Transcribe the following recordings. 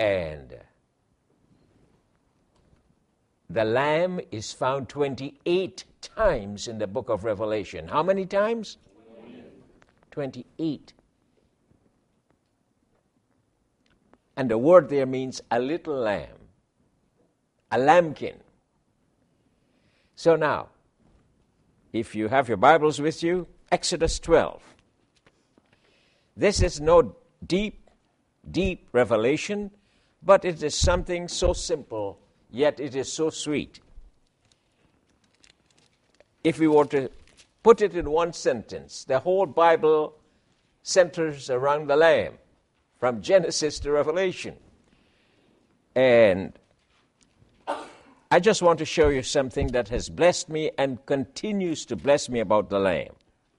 And the Lamb is found 28 times in the book of Revelation. How many times? 28. And the word there means a little lamb, a lambkin. So now, if you have your Bibles with you, Exodus 12. This is no deep revelation, but it is something so simple, yet it is so sweet. If we were to put it in one sentence, the whole Bible centers around the Lamb, from Genesis to Revelation. And I just want to show you something that has blessed me and continues to bless me about the Lamb.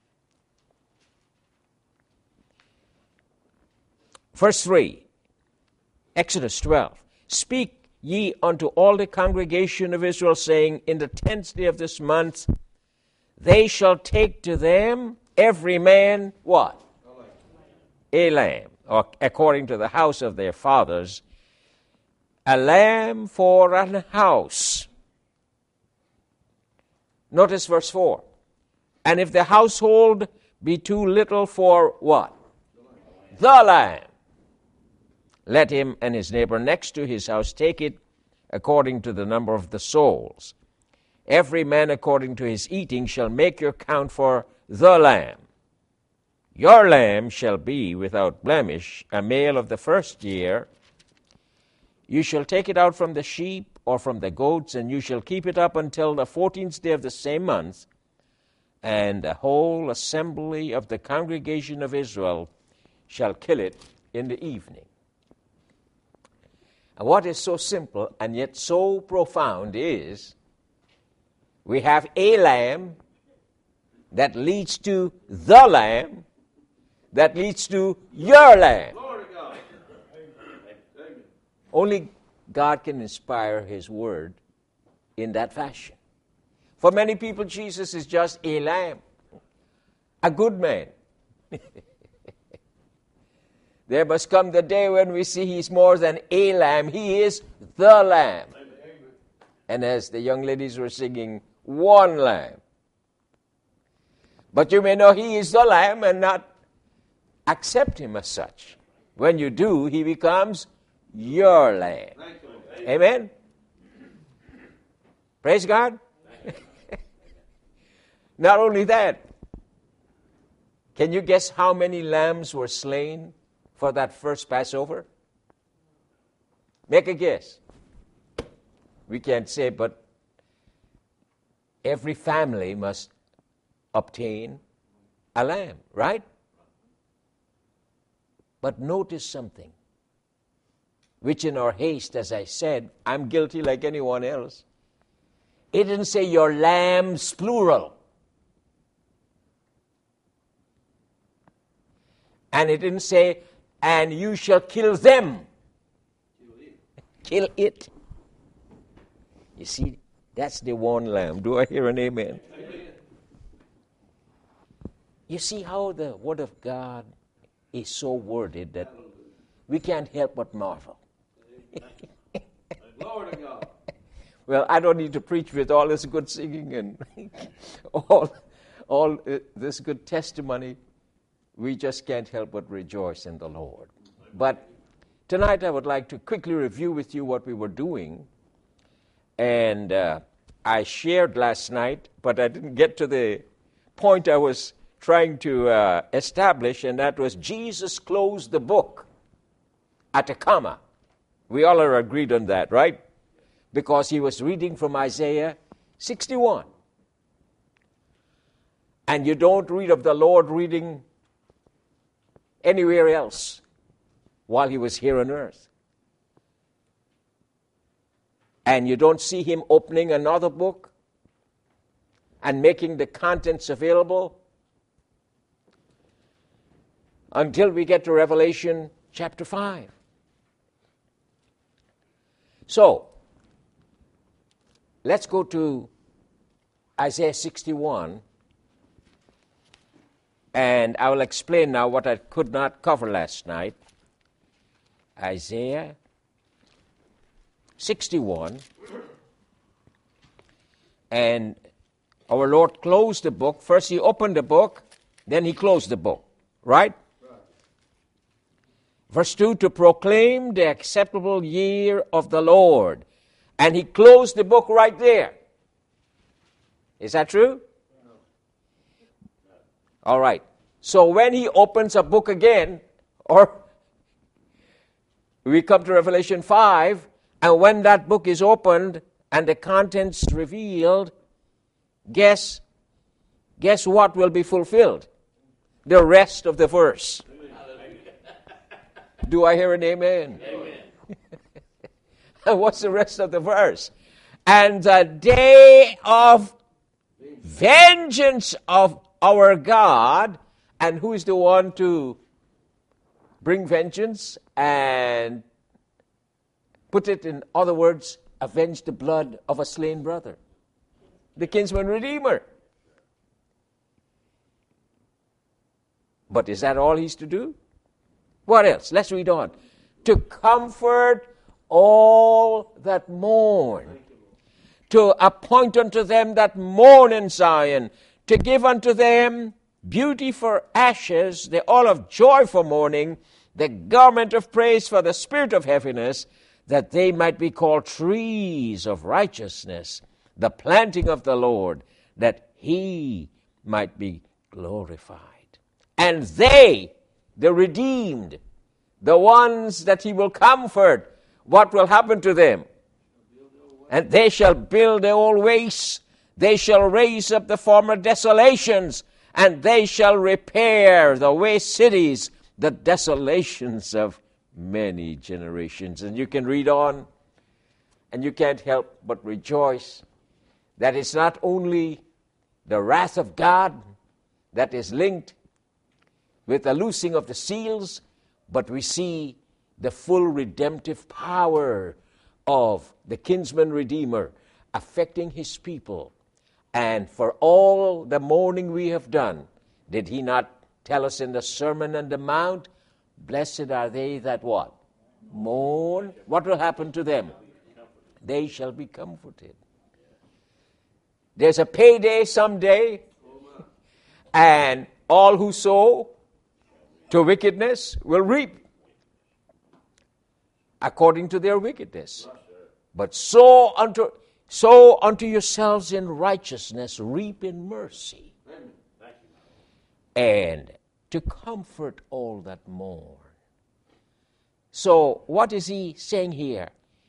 Verse 3, Exodus 12. Speak ye unto all the congregation of Israel, saying, in the 10th day of this month, they shall take to them every man, what? A lamb, or according to the house of their fathers, a lamb for an house. Notice verse 4. And if the household be too little for what? The lamb. Let him and his neighbor next to his house take it according to the number of the souls. Every man according to his eating shall make your count for the lamb. Your lamb shall be without blemish, a male of the first year. You shall take it out from the sheep or from the goats, and you shall keep it up until the 14th day of the same month. And the whole assembly of the congregation of Israel shall kill it in the evening. And what is so simple and yet so profound is we have a lamb that leads to the lamb that leads to your lamb. Glory to God. Amen. Only God can inspire His word in that fashion. For many people, Jesus is just a lamb, a good man. There must come the day when we see He's more than a lamb. He is the lamb. Amen. And as the young ladies were singing, one lamb. But you may know He is the lamb and not accept Him as such. When you do, He becomes your lamb. Thank you. Amen? Praise God. Not only that, can you guess how many lambs were slain for that first Passover? Make a guess. We can't say, but every family must obtain a lamb, right? But notice something, which in our haste, as I said, I'm guilty like anyone else. It didn't say your lambs, plural. And it didn't say, and you shall kill them. Kill it. You see, that's the one lamb. Do I hear an amen? Amen. You see how the Word of God is so worded that we can't help but marvel. Glory to God. Well, I don't need to preach with all this good singing and all this good testimony. We just can't help but rejoice in the Lord. But tonight I would like to quickly review with you what we were doing. And I shared last night, but I didn't get to the point I was trying to establish, and that was Jesus closed the book at a comma. We all are agreed on that, right? Because he was reading from Isaiah 61. And you don't read of the Lord reading anywhere else while he was here on earth. And you don't see him opening another book and making the contents available until we get to Revelation chapter 5. So, let's go to Isaiah 61, and I will explain now what I could not cover last night. Isaiah 61. And our Lord closed the book. First he opened the book, then he closed the book. Right? Verse 2, to proclaim the acceptable year of the Lord. And he closed the book right there. Is that true? No. All right. So when he opens a book again, or we come to Revelation 5, and when that book is opened and the contents revealed, guess what will be fulfilled? The rest of the verse. Do I hear an amen? Amen. And what's the rest of the verse? And the day of vengeance of our God. And who is the one to bring vengeance and put it in other words, avenge the blood of a slain brother? The kinsman redeemer. But is that all he's to do? What else? Let's read on. To comfort all that mourn, to appoint unto them that mourn in Zion, to give unto them beauty for ashes, the oil of joy for mourning, the garment of praise for the spirit of heaviness, that they might be called trees of righteousness, the planting of the Lord, that he might be glorified. And they, the redeemed, the ones that he will comfort, what will happen to them? And they shall build the old wastes, they shall raise up the former desolations, and they shall repair the waste cities, the desolations of many generations. And you can read on, and you can't help but rejoice that it's not only the wrath of God that is linked with the loosing of the seals, but we see the full redemptive power of the kinsman redeemer affecting his people. And for all the mourning we have done, did he not tell us in the Sermon on the Mount, blessed are they that what? Mourn. What will happen to them? They shall be comforted. There's a payday someday, and all who sow to wickedness will reap according to their wickedness. But sow unto yourselves in righteousness, reap in mercy. And to comfort all that mourn. So what is he saying here?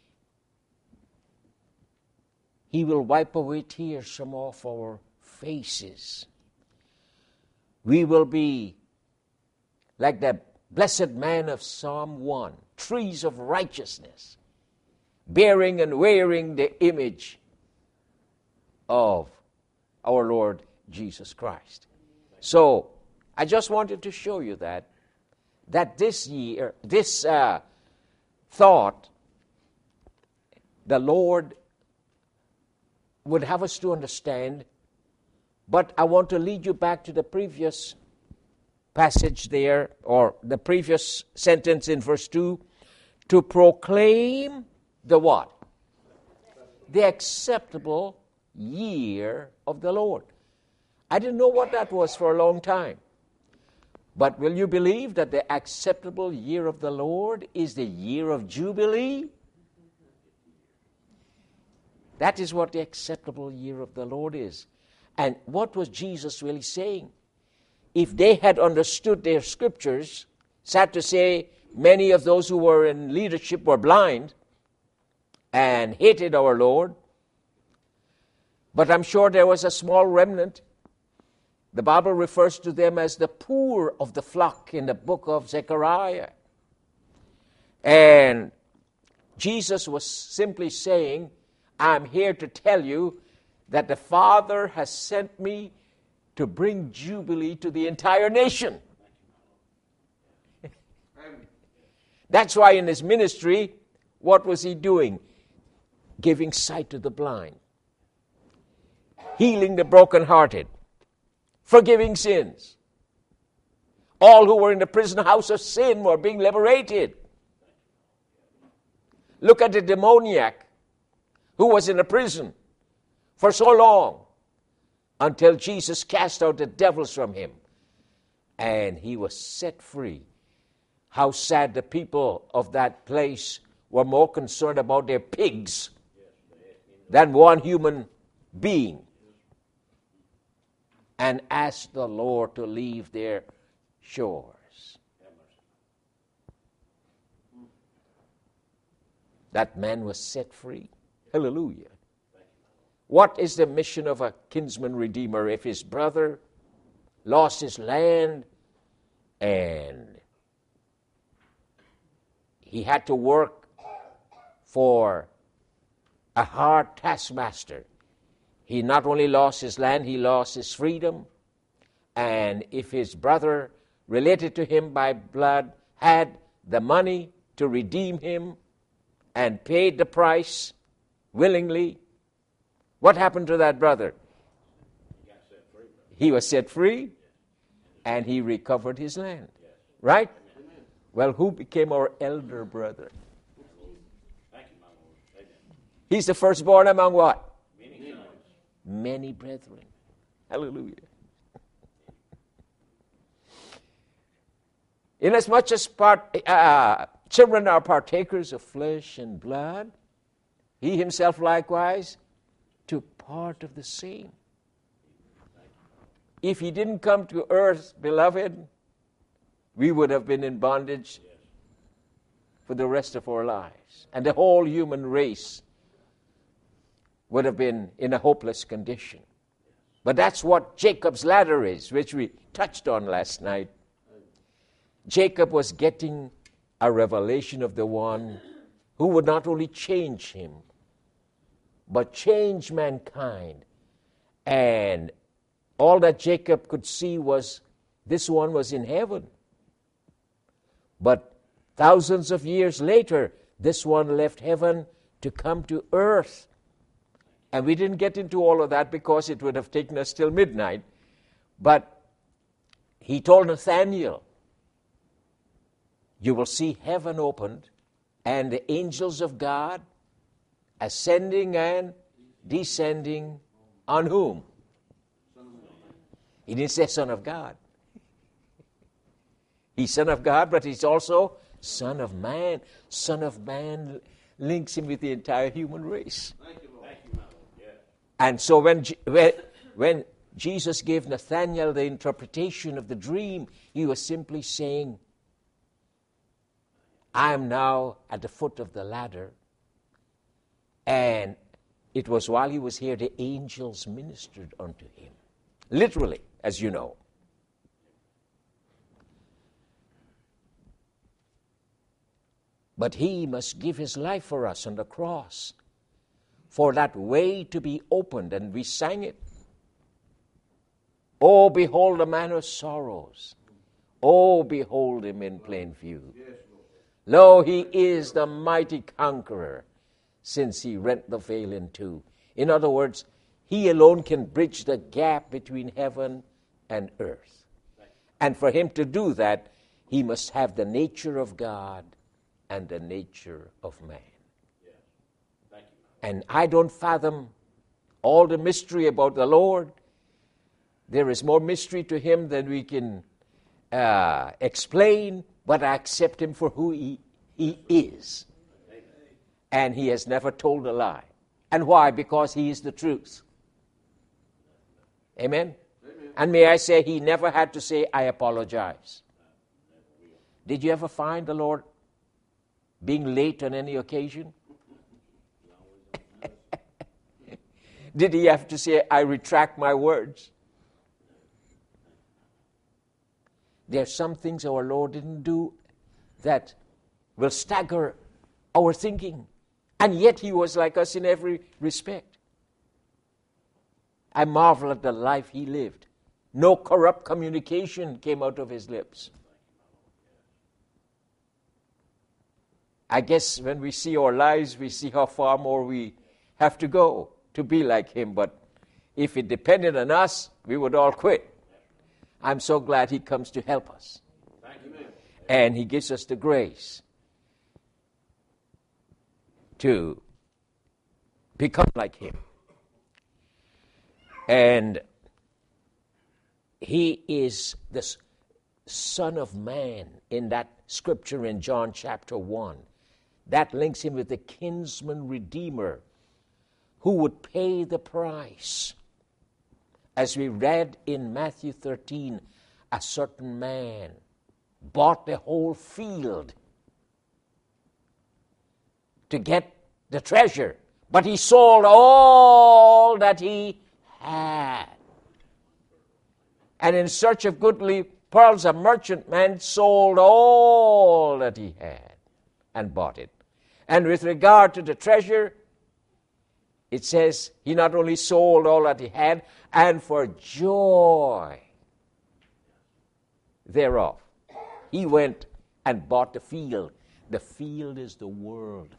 He will wipe away tears from off our faces. We will be like the blessed man of Psalm 1, trees of righteousness, bearing and wearing the image of our Lord Jesus Christ. So, I just wanted to show you that this year, this thought, the Lord would have us to understand, but I want to lead you back to the previous passage there, or the previous sentence in verse 2, to proclaim the what? The acceptable year of the Lord. I didn't know what that was for a long time. But will you believe that the acceptable year of the Lord is the year of Jubilee? That is what the acceptable year of the Lord is. And what was Jesus really saying? If they had understood their scriptures, sad to say, many of those who were in leadership were blind and hated our Lord. But I'm sure there was a small remnant. The Bible refers to them as the poor of the flock in the book of Zechariah. And Jesus was simply saying, I'm here to tell you that the Father has sent me to bring Jubilee to the entire nation. That's why in his ministry, what was he doing? Giving sight to the blind, healing the brokenhearted, forgiving sins. All who were in the prison house of sin were being liberated. Look at the demoniac who was in a prison for so long until Jesus cast out the devils from him and he was set free. How sad the people of that place were more concerned about their pigs than one human being, and asked the Lord to leave their shores. That man was set free. Hallelujah. What is the mission of a kinsman redeemer if his brother lost his land and he had to work for a hard taskmaster? He not only lost his land, he lost his freedom. And if his brother related to him by blood had the money to redeem him and paid the price willingly, what happened to that brother? He was set free and he recovered his land. Right? Well, who became our elder brother? He's the firstborn among what? Many brethren. Hallelujah. Inasmuch as children are partakers of flesh and blood, he himself likewise took part of the same. If he didn't come to earth, beloved, we would have been in bondage for the rest of our lives. And the whole human race would have been in a hopeless condition. But that's what Jacob's ladder is, which we touched on last night. Jacob was getting a revelation of the one who would not only change him, but change mankind. And all that Jacob could see was this one was in heaven. But thousands of years later, this one left heaven to come to earth. And we didn't get into all of that because it would have taken us till midnight. But he told Nathanael, you will see heaven opened and the angels of God ascending and descending on whom? He didn't say Son of God. He's Son of God, but he's also Son of Man. Son of Man links him with the entire human race. And so when Jesus gave Nathanael the interpretation of the dream, he was simply saying, I am now at the foot of the ladder. And it was while he was here the angels ministered unto him. Literally, as you know. But he must give his life for us on the cross, for that way to be opened. And we sang it. Oh, behold a man of sorrows. Oh, behold him in plain view. Lo, he is the mighty conqueror, since he rent the veil in two. In other words, he alone can bridge the gap between heaven and earth. And for him to do that, he must have the nature of God and the nature of man. And I don't fathom all the mystery about the Lord. There is more mystery to him than we can explain, but I accept him for who he is. And he has never told a lie. And why? Because he is the truth. Amen? And may I say, he never had to say, I apologize. Did you ever find the Lord being late on any occasion? Did he have to say, I retract my words? There are some things our Lord didn't do that will stagger our thinking. And yet he was like us in every respect. I marvel at the life he lived. No corrupt communication came out of his lips. I guess when we see our lives, we see how far more we have to go to be like him. But if it depended on us, we would all quit. I'm so glad he comes to help us. And he gives us the grace. to become like him. And he is the Son of Man in that scripture in John chapter 1. That links him with the kinsman redeemer who would pay the price. As we read in Matthew 13, a certain man bought the whole field to get the treasure, but he sold all that he had. And in search of goodly pearls, a merchantman sold all that he had and bought it. And with regard to the treasure, it says he not only sold all that he had, and for joy thereof, he went and bought the field. The field is the world.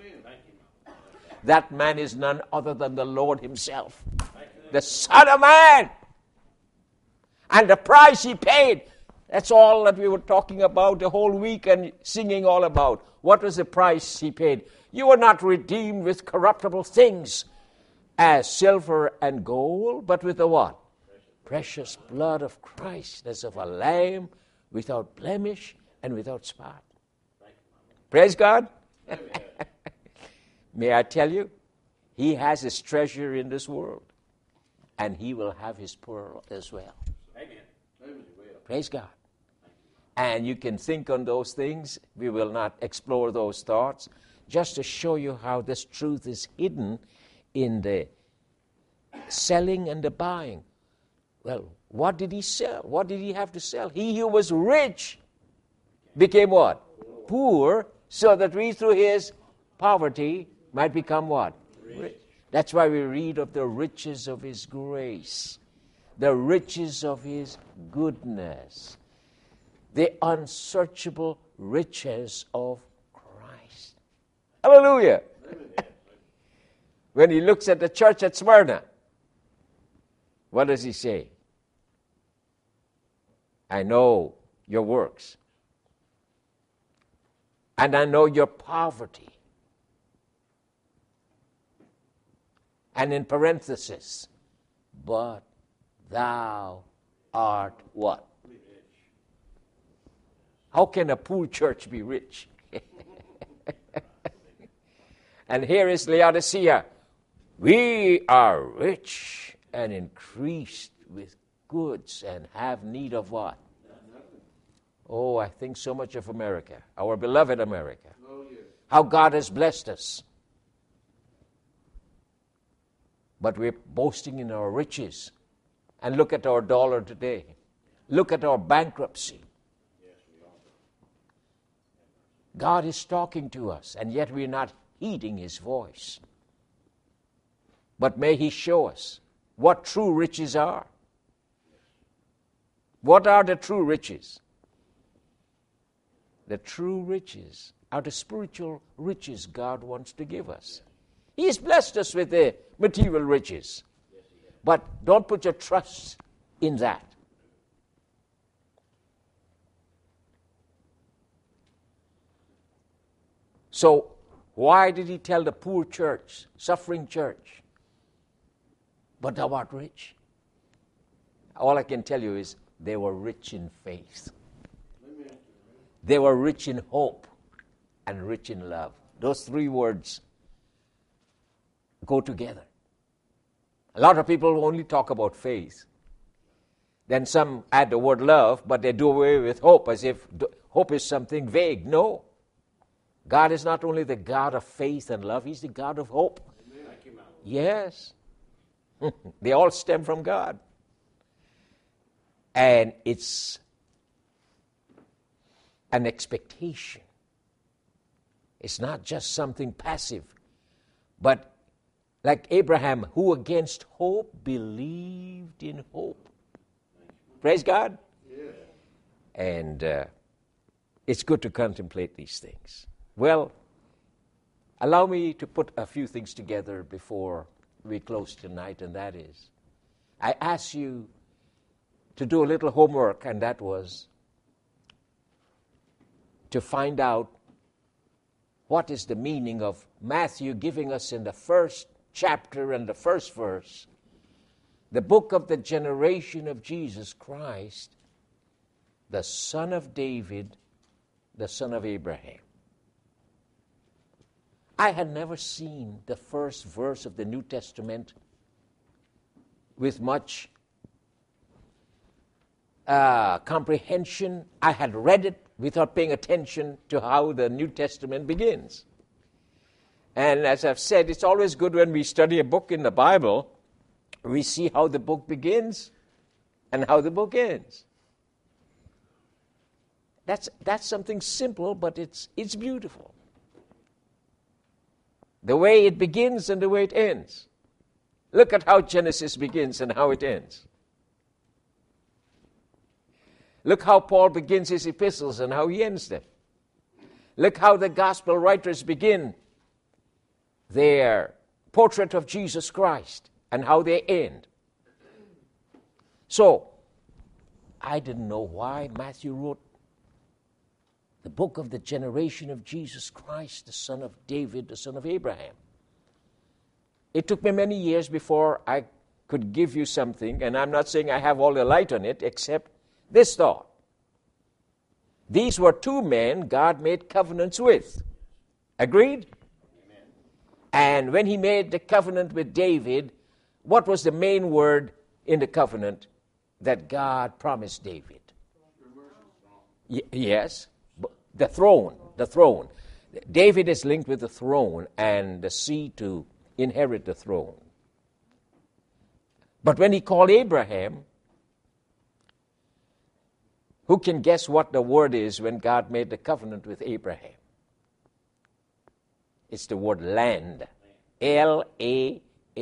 That man is none other than the Lord himself, the Son of Man. And the price he paid, that's all that we were talking about the whole week and singing all about. What was the price he paid? You were not redeemed with corruptible things as silver and gold, but with the what? Precious blood of Christ, as of a lamb without blemish and without spot. Praise God. May I tell you, he has his treasure in this world, and he will have his pearl as well. Amen. Praise God. And you can think on those things. We will not explore those thoughts. Just to show you how this truth is hidden in the selling and the buying. Well, what did he sell? What did he have to sell? He who was rich became what? Poor, so that we through his poverty might become what? Rich. That's why we read of the riches of his grace, the riches of his goodness, the unsearchable riches of Christ. Hallelujah. When he looks at the church at Smyrna, what does he say? I know your works, and I know your poverty. And in parenthesis, but thou art what? How can a poor church be rich? And here is Laodicea. We are rich and increased with goods and have need of what? Oh, I think so much of America, our beloved America. How God has blessed us. But we're boasting in our riches. And look at our dollar today. Look at our bankruptcy. God is talking to us, and yet we're not heeding his voice. But may he show us what true riches are. What are the true riches? The true riches are the spiritual riches God wants to give us. He has blessed us with the material riches. But don't put your trust in that. So, why did he tell the poor church, suffering church, but thou art rich? All I can tell you is they were rich in faith. They were rich in hope and rich in love. Those three words go together. A lot of people only talk about faith. Then some add the word love, but they do away with hope as if hope is something vague. No. God is not only the God of faith and love, he's the God of hope. Yes. They all stem from God. And it's an expectation. It's not just something passive, but like Abraham, who against hope believed in hope. Praise God. Yeah. And it's good to contemplate these things. Well, allow me to put a few things together before we close tonight, and that is, I asked you to do a little homework, and that was to find out what is the meaning of Matthew giving us in the first chapter and the first verse, the book of the generation of Jesus Christ, the son of David, the son of Abraham. I had never seen the first verse of the New Testament with much comprehension. I had read it without paying attention to how the New Testament begins. And as I've said, it's always good when we study a book in the Bible, we see how the book begins and how the book ends. That's something simple, but it's beautiful. The way it begins and the way it ends. Look at how Genesis begins and how it ends. Look how Paul begins his epistles and how he ends them. Look how the gospel writers begin their portrait of Jesus Christ and how they end. So, I didn't know why Matthew wrote the book of the generation of Jesus Christ, the son of David, the son of Abraham. It took me many years before I could give you something, and I'm not saying I have all the light on it, except this thought. These were two men God made covenants with. Agreed? Amen. And when he made the covenant with David, what was the main word in the covenant that God promised David? Yes. The throne. David is linked with the throne and the seed to inherit the throne. But when he called Abraham, who can guess what the word is when God made the covenant with Abraham? It's the word land. L-A-N-D.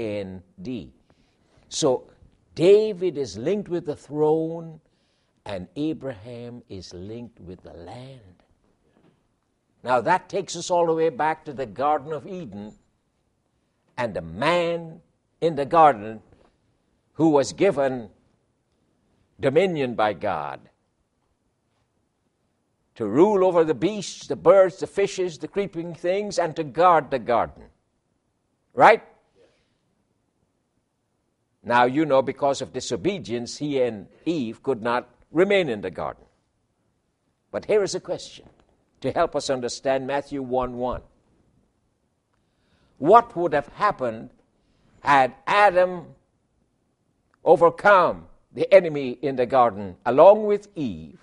So David is linked with the throne and Abraham is linked with the land. Now that takes us all the way back to the Garden of Eden and the man in the garden who was given dominion by God to rule over the beasts, the birds, the fishes, the creeping things, and to guard the garden. Right? Now you know because of disobedience, he and Eve could not remain in the garden. But here is a question to help us understand Matthew 1:1. What would have happened had Adam overcome the enemy in the garden along with Eve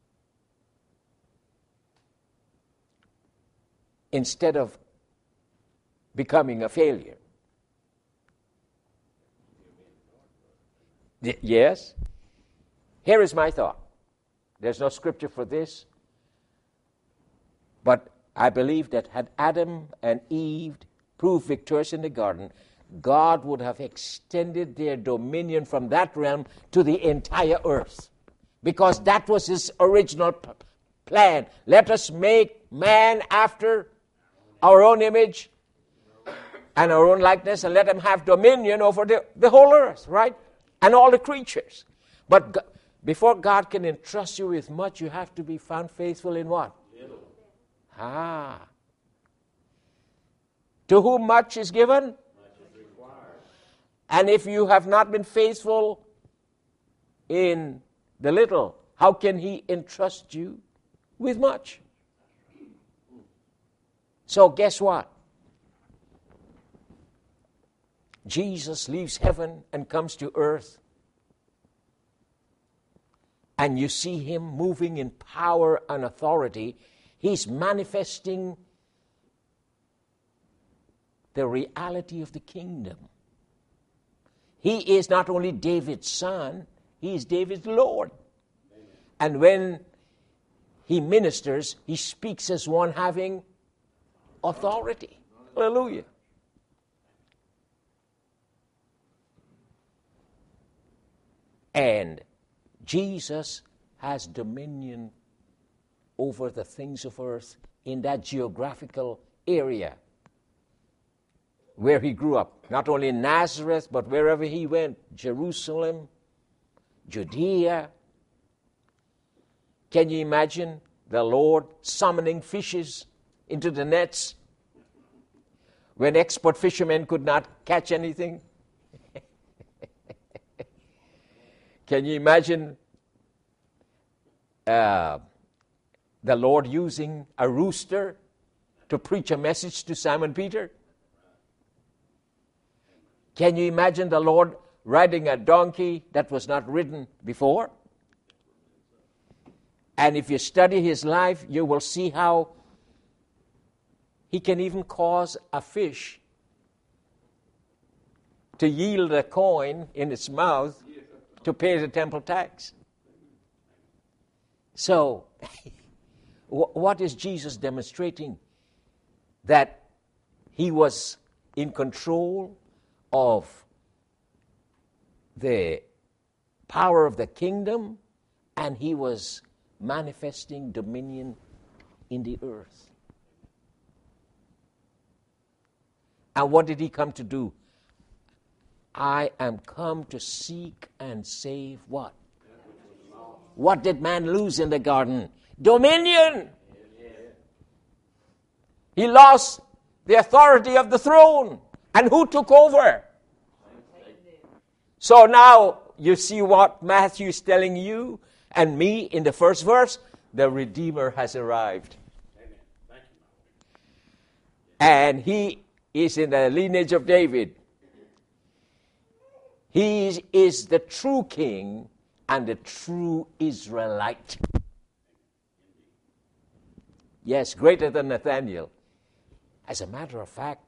instead of becoming a failure? Yes? Here is my thought. There's no scripture for this. But I believe that had Adam and Eve proved victorious in the garden, God would have extended their dominion from that realm to the entire earth. Because that was his original plan. Let us make man after our own image and our own likeness, and let him have dominion over the whole earth, right? And all the creatures. But before God can entrust you with much, you have to be found faithful in what? Little. To whom much is given? Much is required. And if you have not been faithful in the little, how can he entrust you with much? So guess what? Jesus leaves heaven and comes to earth. And you see him moving in power and authority. He's manifesting the reality of the kingdom. He is not only David's son, he is David's Lord. Amen. And when he ministers, he speaks as one having authority. Hallelujah. And Jesus has dominion over the things of earth in that geographical area where he grew up. Not only in Nazareth, but wherever he went. Jerusalem, Judea. Can you imagine the Lord summoning fishes into the nets when expert fishermen could not catch anything? Can you imagine the Lord using a rooster to preach a message to Simon Peter? Can you imagine the Lord riding a donkey that was not ridden before? And if you study his life, you will see how he can even cause a fish to yield a coin in its mouth to pay the temple tax. So, what is Jesus demonstrating? That he was in control of the power of the kingdom, and he was manifesting dominion in the earth. And what did he come to do? I am come to seek and save what? What did man lose in the garden? Dominion. He lost the authority of the throne. And who took over? So now you see what Matthew is telling you and me in the first verse. The Redeemer has arrived. And he is in the lineage of David. He is the true king and the true Israelite. Yes, greater than Nathaniel. As a matter of fact,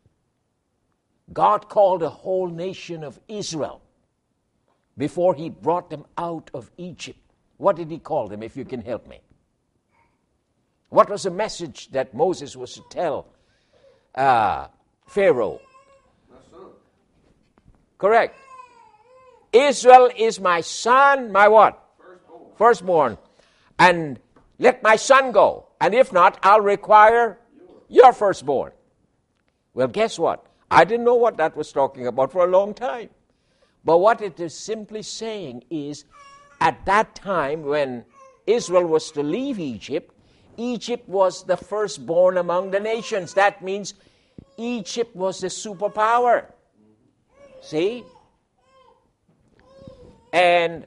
God called the whole nation of Israel before he brought them out of Egypt. What did he call them, if you can help me? What was the message that Moses was to tell Pharaoh? My son. Correct. Israel is my son, my what? Firstborn. Firstborn. And let my son go. And if not, I'll require your firstborn. Well, guess what? I didn't know what that was talking about for a long time. But what it is simply saying is, at that time when Israel was to leave Egypt, Egypt was the firstborn among the nations. That means Egypt was the superpower. See? And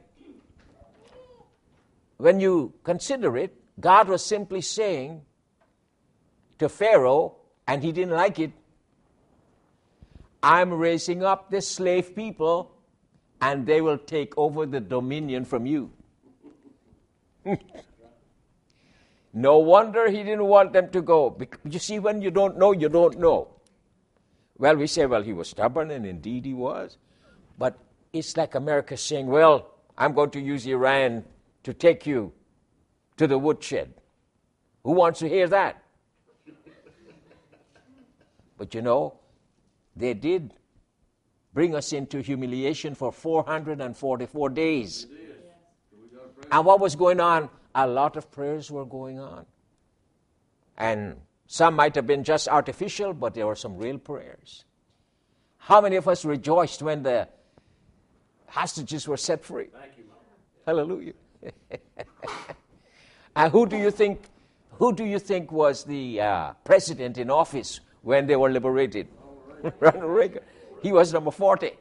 when you consider it, God was simply saying to Pharaoh, and he didn't like it, I'm raising up the slave people, and they will take over the dominion from you. No wonder he didn't want them to go. You see, when you don't know, you don't know. Well, we say, well, he was stubborn, and indeed he was. But it's like America saying, well, I'm going to use Iran to take you to the woodshed. Who wants to hear that? But you know, they did bring us into humiliation for 444 days. And what was going on? A lot of prayers were going on. And some might have been just artificial, but there were some real prayers. How many of us rejoiced when the hostages were set free? Thank you, Mom. Hallelujah. And who do you think was the president in office when they were liberated? Ronald Reagan. He was number 40.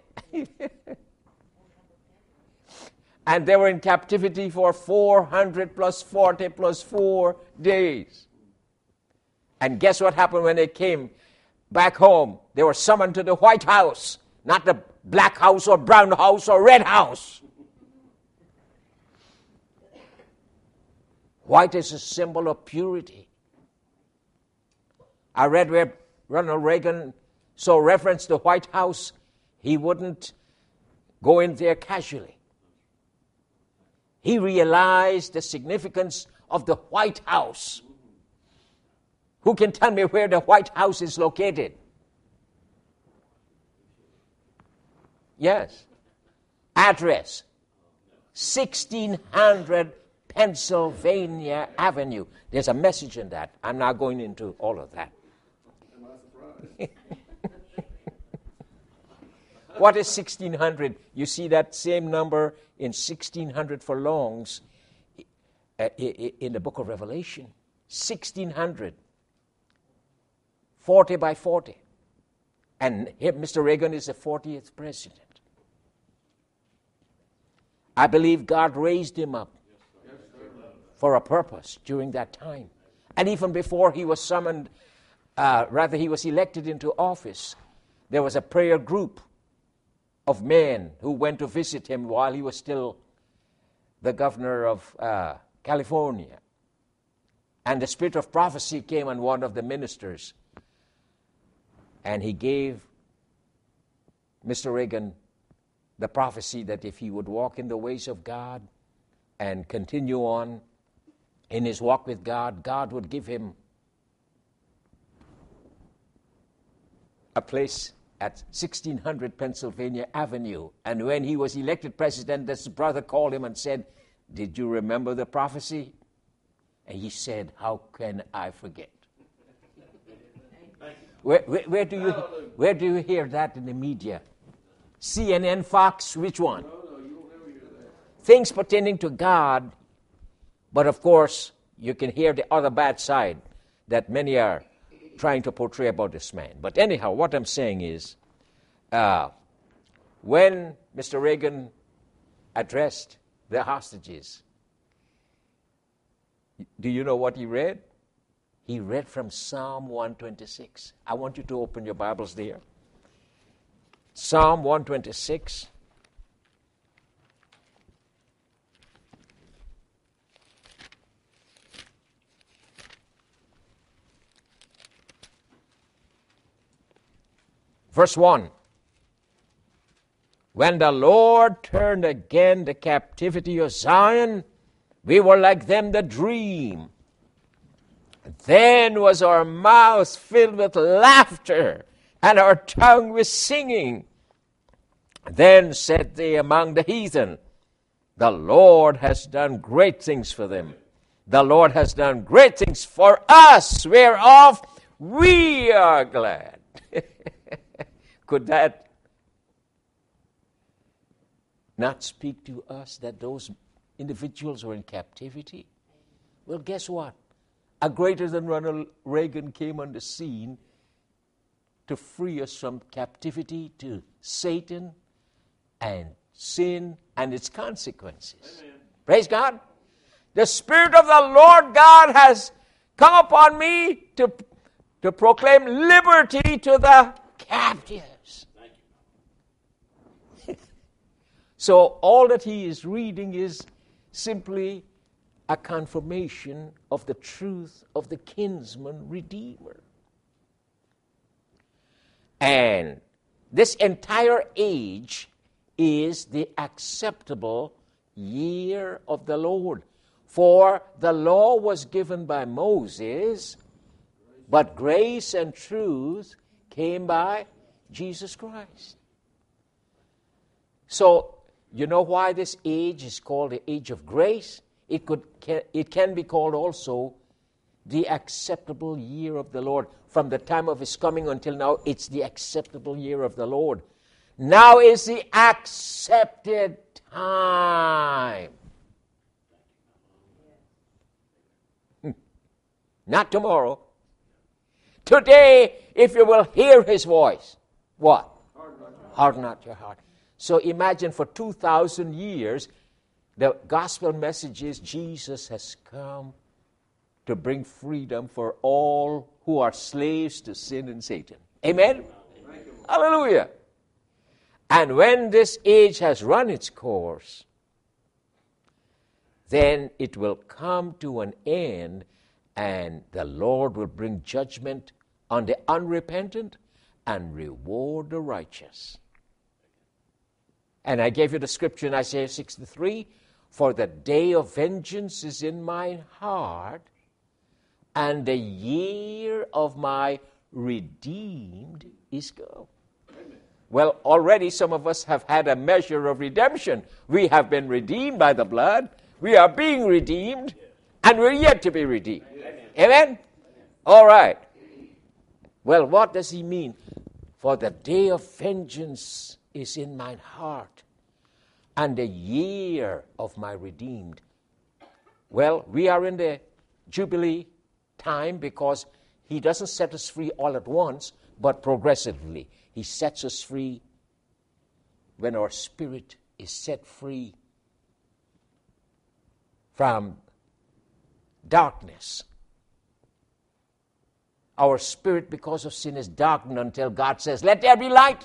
And they were in captivity for 400 plus 40 plus 4 days. And guess what happened when they came back home? They were summoned to the White House, not the black house or brown house or red house. White is a symbol of purity. I read where Ronald Reagan so referenced the White House, he wouldn't go in there casually. He realized the significance of the White House. Who can tell me where the White House is located? Yes. Address. 1600 Pennsylvania Avenue. There's a message in that. I'm not going into all of that. What is 1600? You see that same number in 1600 furlongs in the book of Revelation. 1600. 40 by 40. And Mr. Reagan is the 40th president. I believe God raised him up for a purpose during that time. And even before he was summoned, he was elected into office, there was a prayer group of men who went to visit him while he was still the governor of California. And the spirit of prophecy came on one of the ministers. And he gave Mr. Reagan the prophecy that if he would walk in the ways of God and continue on in his walk with God, God would give him a place at 1600 Pennsylvania Avenue. And when he was elected president, this brother called him and said, "Did you remember the prophecy?" And he said, "How can I forget?" Where do you hear that in the media? CNN, Fox, which one? No, you don't ever hear that. Things pertaining to God, but of course, you can hear the other bad side that many are trying to portray about this man. But anyhow, what I'm saying is, when Mr. Reagan addressed the hostages, do you know what he read? He read from Psalm 126. I want you to open your Bibles there. Psalm 126. Verse 1. When the Lord turned again the captivity of Zion, we were like them that dream. Then was our mouth filled with laughter, and our tongue with singing. Then said they among the heathen, the Lord has done great things for them. The Lord has done great things for us, whereof we are glad. Could that not speak to us that those individuals were in captivity? Well, guess what? A greater than Ronald Reagan came on the scene to free us from captivity to Satan and sin and its consequences. Amen. Praise God. The Spirit of the Lord God has come upon me to proclaim liberty to the captives. Thank you. So all that he is reading is simply a confirmation of the truth of the kinsman redeemer. And this entire age is the acceptable year of the Lord. For the law was given by Moses, but grace and truth came by Jesus Christ. So, you know why this age is called the age of grace? It can be called also the acceptable year of the Lord. From the time of his coming until now, it's the acceptable year of the Lord. Now is the accepted time. Not tomorrow. Today, if you will hear his voice, what? Harden not your heart. So imagine for 2,000 years, the gospel message is Jesus has come to bring freedom for all who are slaves to sin and Satan. Amen? Hallelujah. And when this age has run its course, then it will come to an end, and the Lord will bring judgment on the unrepentant and reward the righteous. And I gave you the scripture in Isaiah 63, for the day of vengeance is in mine heart, and the year of my redeemed is come. Well, already some of us have had a measure of redemption. We have been redeemed by the blood. We are being redeemed, and we're yet to be redeemed. Amen? All right. Well, what does he mean? For the day of vengeance is in mine heart, and the year of my redeemed. Well, we are in the Jubilee time because He doesn't set us free all at once, but progressively. He sets us free when our spirit is set free from darkness. Our spirit, because of sin, is darkened until God says, let there be light.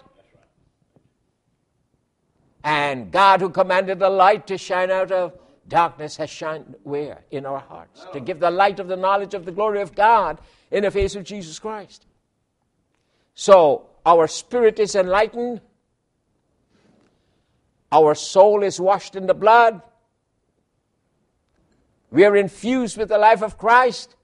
And God, who commanded the light to shine out of darkness, has shined where? In our hearts. To give the light of the knowledge of the glory of God in the face of Jesus Christ. So, our spirit is enlightened. Our soul is washed in the blood. We are infused with the life of Christ.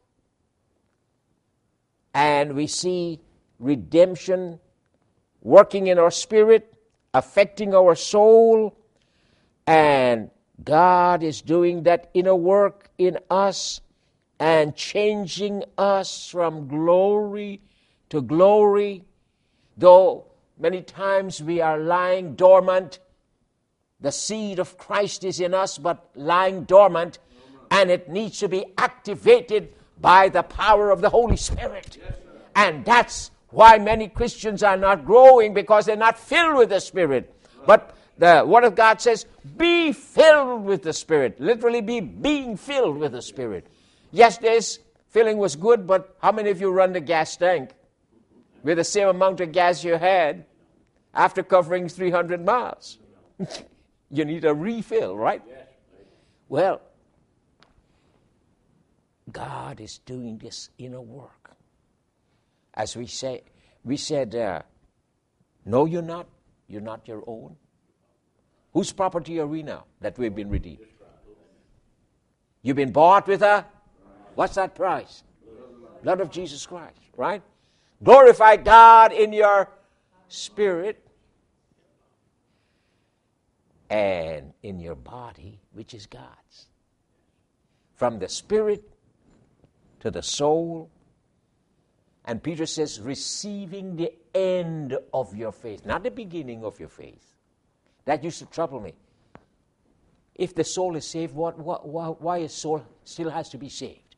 And we see redemption working in our spirit, affecting our soul, and God is doing that inner work in us and changing us from glory to glory. Though many times we are lying dormant, the seed of Christ is in us, but lying dormant, and it needs to be activated by the power of the Holy Spirit. And that's why many Christians are not growing, because they're not filled with the Spirit. But the Word of God says, be filled with the Spirit. Literally, be being filled with the Spirit. Yesterday's filling was good, but how many of you run the gas tank with the same amount of gas you had after covering 300 miles? You need a refill, right? Well, God is doing this inner work. As we said, no, you're not. You're not your own. Whose property are we now that we've been redeemed? You've been bought with a, what's that price? Blood of Jesus Christ, right? Glorify God in your spirit and in your body, which is God's. From the spirit to the soul. And Peter says, receiving the end of your faith, not the beginning of your faith. That used to trouble me. If the soul is saved, why a soul still has to be saved?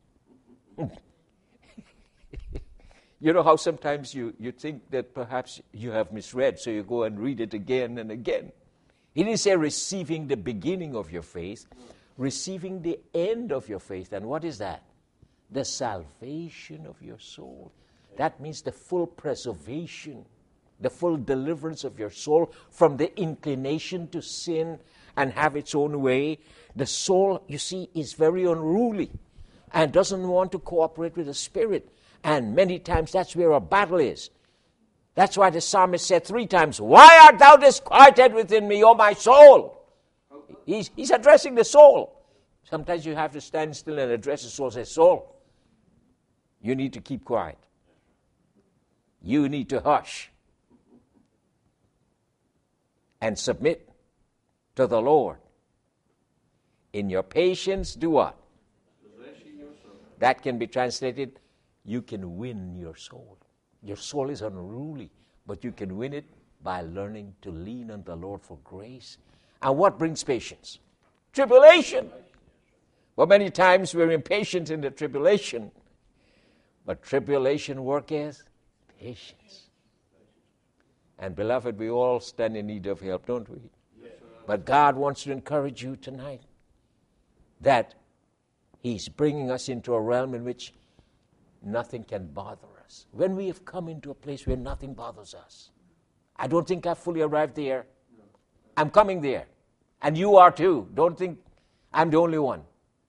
You know how sometimes you think that perhaps you have misread, so you go and read it again and again. He didn't say receiving the beginning of your faith, receiving the end of your faith. And what is that? The salvation of your soul. That means the full preservation, the full deliverance of your soul from the inclination to sin and have its own way. The soul, you see, is very unruly and doesn't want to cooperate with the Spirit. And many times that's where our battle is. That's why the psalmist said 3 times, why art thou disquieted within me, O my soul? He's addressing the soul. Sometimes you have to stand still and address the soul and say, soul, you need to keep quiet. You need to hush and submit to the Lord. In your patience, do what? That can be translated, you can win your soul. Your soul is unruly, but you can win it by learning to lean on the Lord for grace. And what brings patience? Tribulation. Well, many times we're impatient in the tribulation, but tribulation worketh patience. And beloved, we all stand in need of help, don't we? But God wants to encourage you tonight that He's bringing us into a realm in which nothing can bother us. When we have come into a place where nothing bothers us, I don't think I've fully arrived there. I'm coming there. And you are too. Don't think I'm the only one.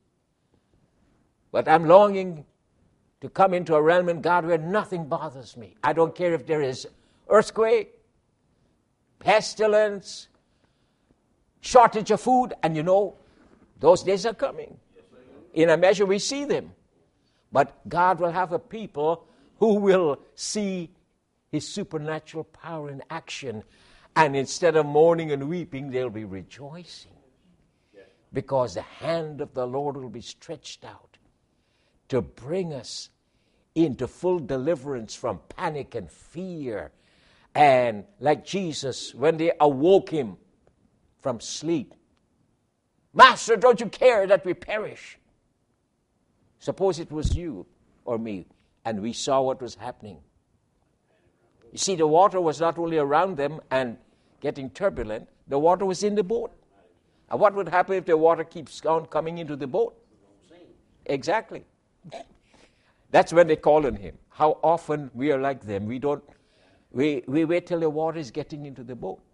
But I'm longing to come into a realm in God where nothing bothers me. I don't care if there is earthquake, pestilence, shortage of food. And you know, those days are coming. In a measure, we see them. But God will have a people who will see His supernatural power in action. And instead of mourning and weeping, they'll be rejoicing. Because the hand of the Lord will be stretched out to bring us into full deliverance from panic and fear. And like Jesus, when they awoke Him from sleep, Master, don't you care that we perish? Suppose it was you or me, and we saw what was happening. You see, the water was not only around them and getting turbulent, the water was in the boat. And what would happen if the water keeps on coming into the boat? Exactly. That's when they call on him. How often we are like them. We wait till the water is getting into the boat.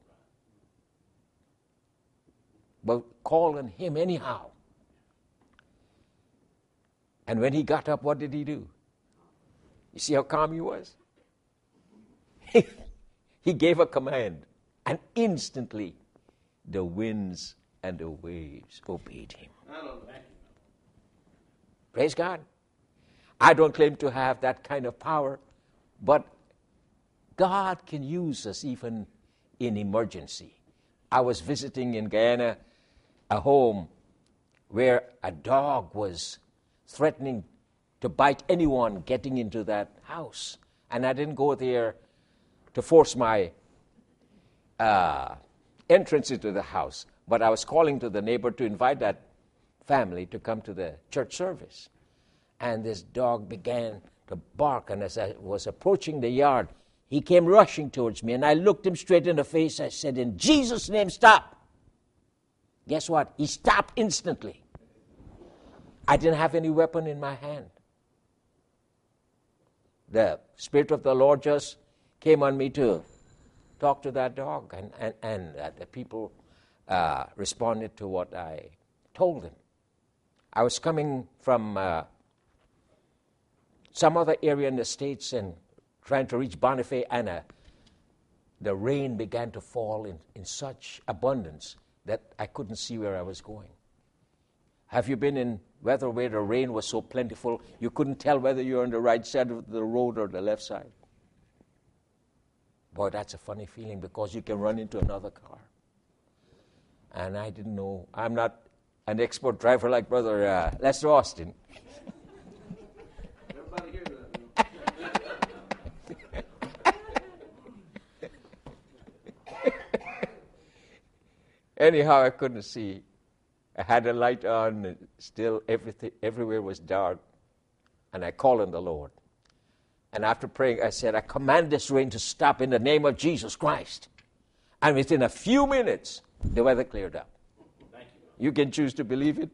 But call on him anyhow. And when he got up, what did he do? You see how calm he was? He gave a command, and instantly the winds and the waves obeyed him. Praise God. I don't claim to have that kind of power, but God can use us even in emergency. I was visiting in Guyana a home where a dog was threatening to bite anyone getting into that house. And I didn't go there to force my entrance into the house, but I was calling to the neighbor to invite that family to come to the church service. And this dog began to bark, and as I was approaching the yard, he came rushing towards me, and I looked him straight in the face. I said, "In Jesus' name, stop." Guess what? He stopped instantly. I didn't have any weapon in my hand. The Spirit of the Lord just came on me to talk to that dog, and the people responded to what I told them. I was coming from some other area in the States and trying to reach Bonifay, and the rain began to fall in such abundance that I couldn't see where I was going. Have you been in weather where the rain was so plentiful you couldn't tell whether you're on the right side of the road or the left side? Boy, that's a funny feeling, because you can run into another car. And I didn't know. I'm not an expert driver like Brother Lester Austin. Everybody hear that? Anyhow, I couldn't see. I had a light on, and still everywhere was dark. And I called on the Lord. And after praying, I said, "I command this rain to stop in the name of Jesus Christ." And within a few minutes, the weather cleared up. You can choose to believe it.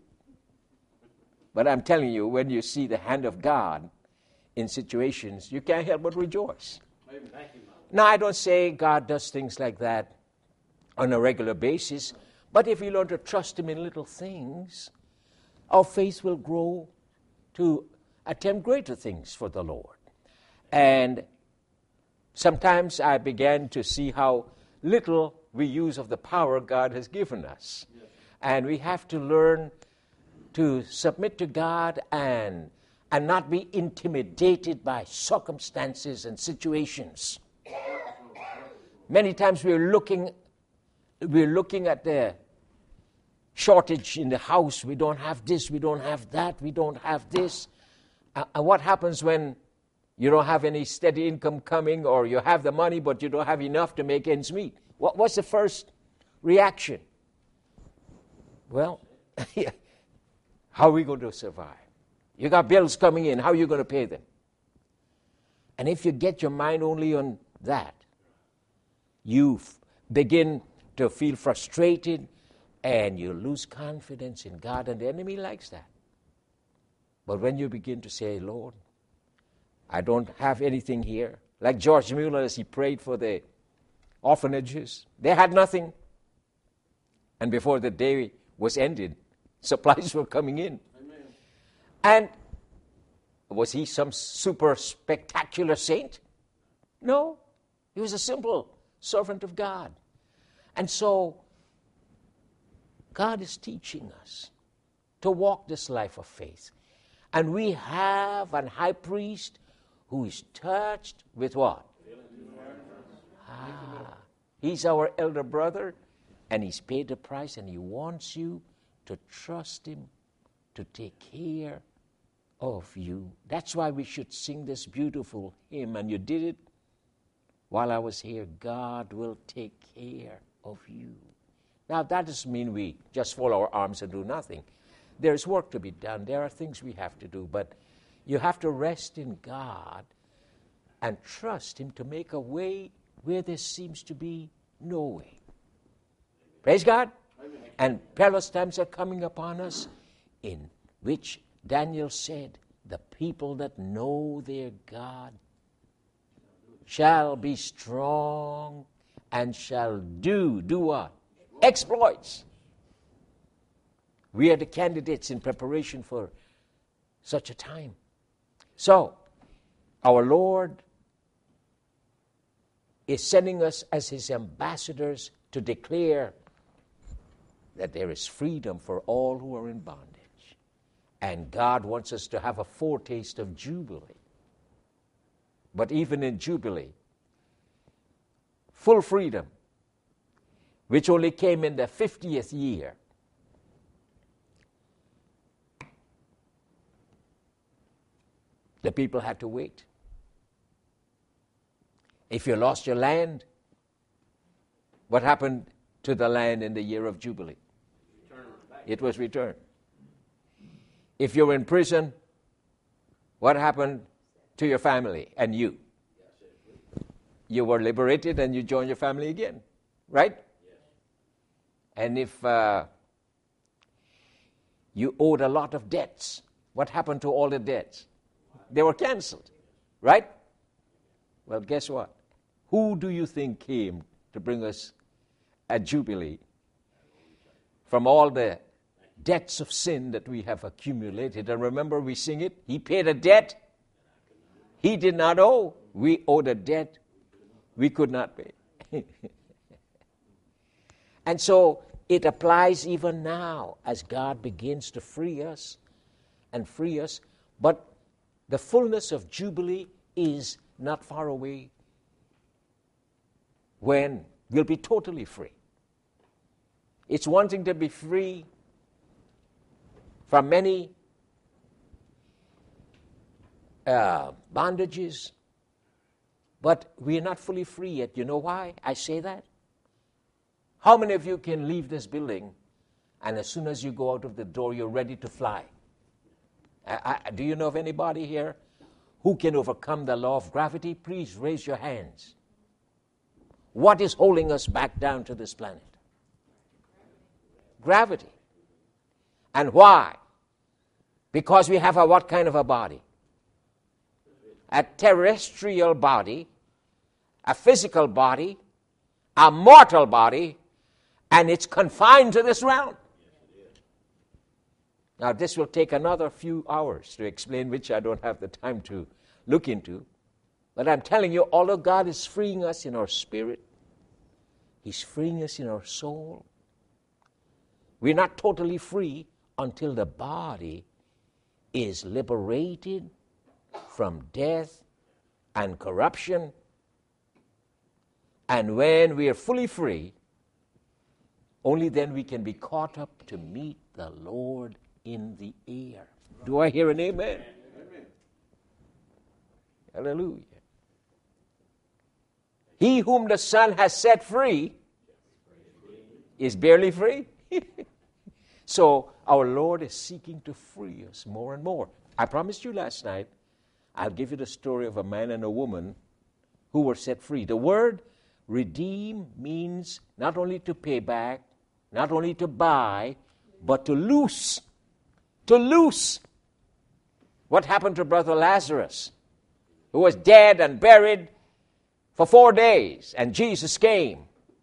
But I'm telling you, when you see the hand of God in situations, you can't help but rejoice. Now, I don't say God does things like that on a regular basis, but if we learn to trust him in little things, our faith will grow to attempt greater things for the Lord. And sometimes I began to see how little we use of the power God has given us. Yes. And we have to learn to submit to God and not be intimidated by circumstances and situations. Many times we're looking at the shortage in the house. We don't have this, we don't have that, we don't have this. And what happens when you don't have any steady income coming, or you have the money but you don't have enough to make ends meet? What's the first reaction? Well, how are we going to survive? You got bills coming in, how are you going to pay them? And if you get your mind only on that, you begin to feel frustrated and you lose confidence in God, and the enemy likes that. But when you begin to say, "Lord, I don't have anything here," like George Mueller as he prayed for the orphanages, they had nothing. And before the day was ended, supplies were coming in. Amen. And was he some super spectacular saint? No. He was a simple servant of God. And so, God is teaching us to walk this life of faith. And we have an high priest who is touched with what? He's our elder brother, and he's paid the price, and he wants you to trust him to take care of you. That's why we should sing this beautiful hymn, and you did it while I was here. God will take care of you. Now, that doesn't mean we just fold our arms and do nothing. There's work to be done. There are things we have to do. But You have to rest in God and trust Him to make a way where there seems to be no way. Praise God. And perilous times are coming upon us, in which Daniel said, the people that know their God shall be strong and shall do what? Exploits. We are the candidates in preparation for such a time. So, our Lord is sending us as His ambassadors to declare that there is freedom for all who are in bondage. And God wants us to have a foretaste of Jubilee. But even in Jubilee, full freedom, which only came in the 50th year, the people had to wait. If you lost your land, what happened to the land in the year of Jubilee? It was returned. If you were in prison, what happened to your family and you? You were liberated and you joined your family again, right? And if you owed a lot of debts, what happened to all the debts? They were canceled, right? Well, guess what? Who do you think came to bring us a jubilee from all the debts of sin that we have accumulated? And remember, we sing it, He paid a debt He did not owe. We owed a debt we could not pay. And so it applies even now as God begins to free us and free us. But the fullness of Jubilee is not far away when we'll be totally free. It's one thing to be free from many bondages, but we are not fully free yet. You know why I say that? How many of you can leave this building and as soon as you go out of the door, you're ready to fly? Do you know of anybody here who can overcome the law of gravity? Please raise your hands. What is holding us back down to this planet? Gravity. And why? Because we have a what kind of a body? A terrestrial body, a physical body, a mortal body, and it's confined to this realm. Now, this will take another few hours to explain, which I don't have the time to look into. But I'm telling you, although God is freeing us in our spirit, He's freeing us in our soul, we're not totally free until the body is liberated from death and corruption. And when we are fully free, only then we can be caught up to meet the Lord in the air. Do I hear an amen? Amen. Hallelujah. He whom the Son has set free is barely free. So our Lord is seeking to free us more and more. I promised you last night, I'll give you the story of a man and a woman who were set free. The word redeem means not only to pay back, not only to buy, but to loose. To loose. What happened to Brother Lazarus, who was dead and buried for 4 days, and Jesus came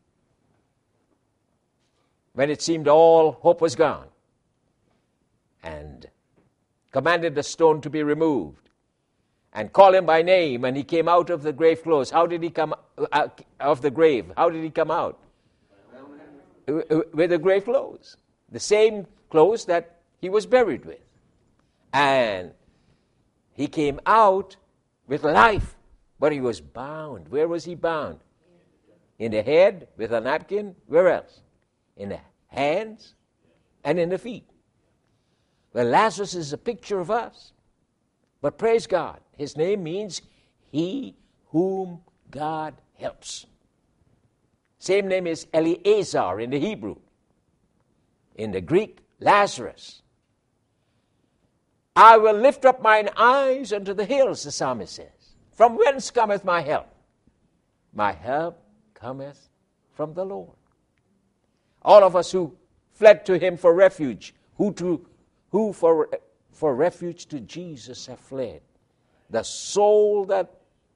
when it seemed all hope was gone and commanded the stone to be removed and called him by name, and he came out of the grave clothes. How did he come out of the grave? How did he come out? With the grave clothes. The same clothes that he was buried with. And he came out with life, but he was bound. Where was he bound? In the head with a napkin. Where else? In the hands and in the feet. Well, Lazarus is a picture of us. But praise God, his name means he whom God helps. Same name is Eleazar in the Hebrew. In the Greek, Lazarus. I will lift up mine eyes unto the hills, the psalmist says. From whence cometh my help? My help cometh from the Lord. All of us who fled to him for refuge, who for refuge to Jesus have fled. The soul that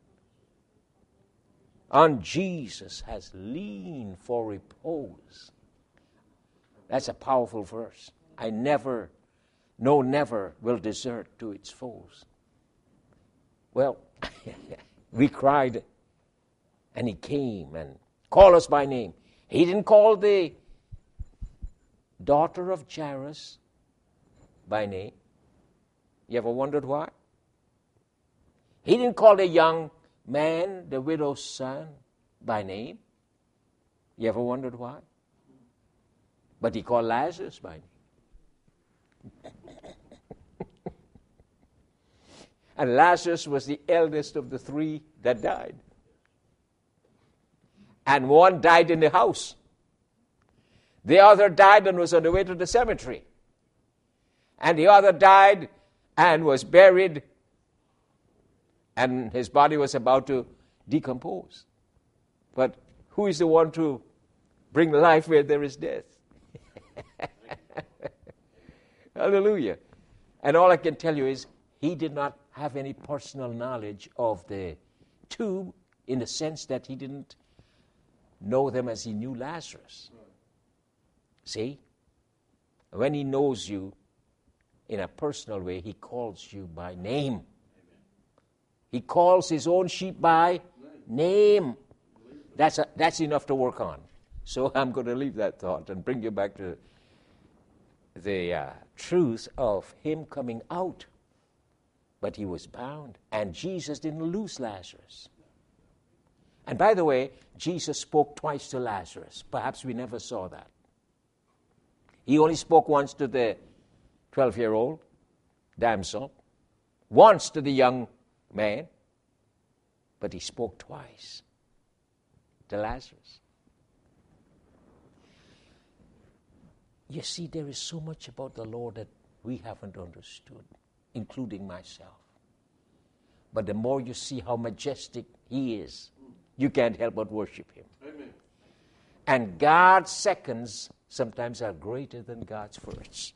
on Jesus has leaned for repose. That's a powerful verse. I never will desert to its foes. Well, we cried, and he came and called us by name. He didn't call the daughter of Jairus by name. You ever wondered why? He didn't call the young man, the widow's son, by name. You ever wondered why? But he called Lazarus by name. And Lazarus was the eldest of the three that died. And one died in the house. The other died and was on the way to the cemetery. And the other died and was buried, and his body was about to decompose. But who is the one to bring life where there is death? Hallelujah. And all I can tell you is he did not have any personal knowledge of the two, in the sense that he didn't know them as he knew Lazarus. See? When he knows you in a personal way, he calls you by name. Amen. He calls his own sheep by name. That's enough to work on. So I'm going to leave that thought and bring you back to the truth of him coming out. But he was bound, and Jesus didn't lose Lazarus. And by the way, Jesus spoke twice to Lazarus. Perhaps we never saw that. He only spoke once to the 12-year-old damsel, once to the young man, but he spoke twice to Lazarus. You see, there is so much about the Lord that we haven't understood, including myself. But the more you see how majestic he is, you can't help but worship him. Amen. And God's seconds sometimes are greater than God's firsts.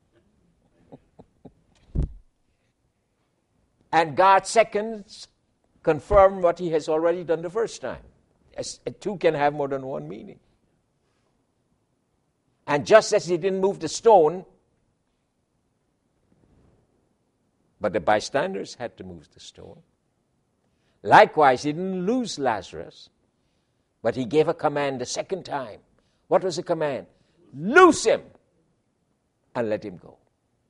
And God's seconds confirm what he has already done the first time. Two can have more than one meaning. And just as he didn't move the stone, but the bystanders had to move the stone. Likewise, he didn't lose Lazarus, but he gave a command the second time. What was the command? Loose him and let him go.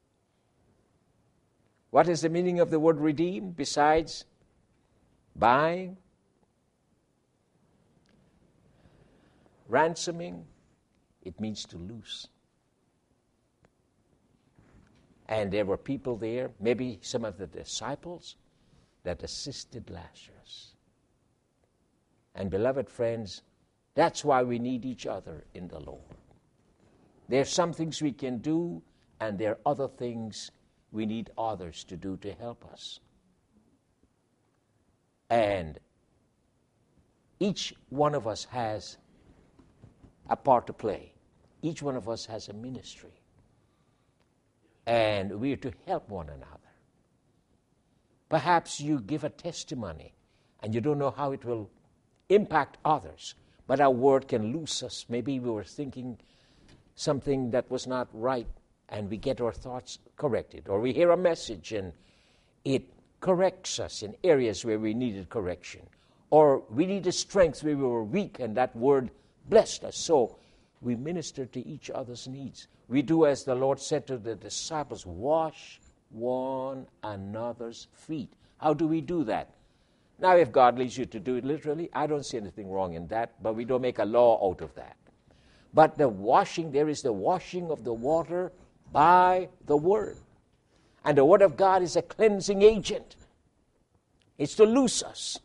What is the meaning of the word redeem besides buying, ransoming? It means to loose. And there were people there, maybe some of the disciples, that assisted Lazarus. And beloved friends, that's why we need each other in the Lord. There are some things we can do, and there are other things we need others to do to help us. And each one of us has a part to play. Each one of us has a ministry. And we are to help one another. Perhaps you give a testimony and you don't know how it will impact others, but our word can loose us. Maybe we were thinking something that was not right and we get our thoughts corrected. Or we hear a message and it corrects us in areas where we needed correction. Or we needed strength where we were weak and that word blessed us. So we minister to each other's needs. We do as the Lord said to the disciples, wash one another's feet. How do we do that? Now, if God leads you to do it literally, I don't see anything wrong in that, but we don't make a law out of that. But the washing, there is the washing of the water by the Word. And the Word of God is a cleansing agent. It's to loose us.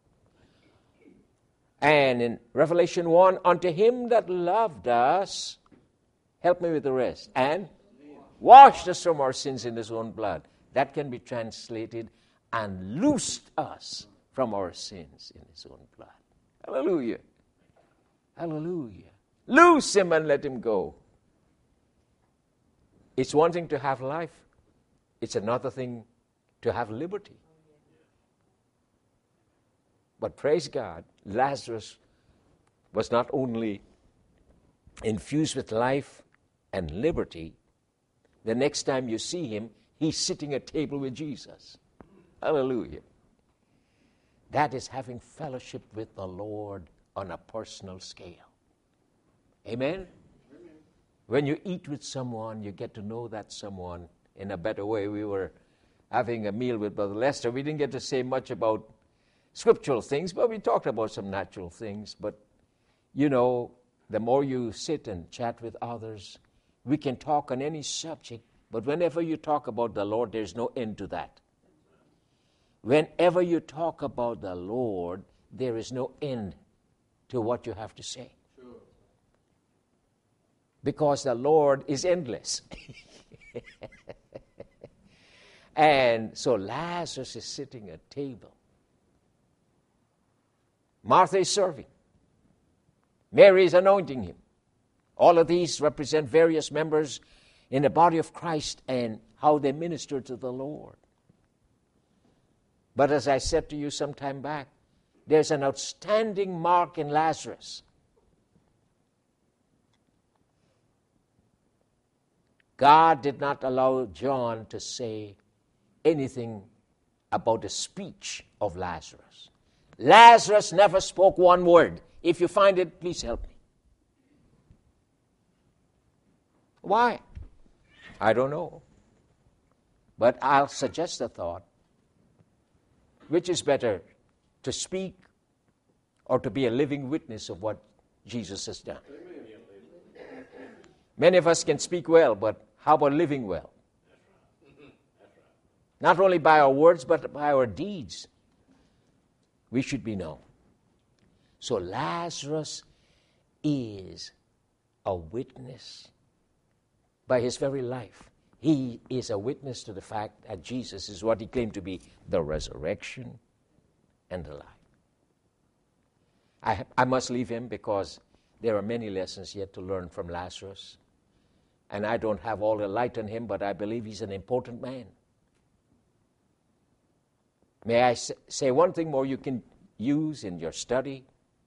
And in Revelation 1, unto him that loved us, help me with the rest, and washed us from our sins in his own blood, That can be translated, and loosed us from our sins in his own blood. Hallelujah. Hallelujah. Loose him and let him go. It's one thing to have life. It's another thing to have liberty. But praise God, Lazarus was not only infused with life and liberty. The next time you see him, he's sitting at table with Jesus. Hallelujah. That is having fellowship with the Lord on a personal scale. Amen? Amen? When you eat with someone, you get to know that someone in a better way. We were having a meal with Brother Lester. We didn't get to say much about scriptural things, but we talked about some natural things. But, you know, the more you sit and chat with others, we can talk on any subject, but whenever you talk about the Lord, there's no end to that. Whenever you talk about the Lord, there is no end to what you have to say. Sure. Because the Lord is endless. And so Lazarus is sitting at table. Martha is serving. Mary is anointing him. All of these represent various members in the body of Christ and how they minister to the Lord. But as I said to you some time back, there's an outstanding mark in Lazarus. God did not allow John to say anything about the speech of Lazarus. Lazarus never spoke one word. If you find it, please help me. Why? I don't know. But I'll suggest a thought. Which is better, to speak or to be a living witness of what Jesus has done? Many of us can speak well, but how about living well? Not only by our words, but by our deeds. We should be known. So Lazarus is a witness by his very life. He is a witness to the fact that Jesus is what he claimed to be, the resurrection and the life. I must leave him because there are many lessons yet to learn from Lazarus. And I don't have all the light on him, but I believe he's an important man. May I say one thing more you can use in your study?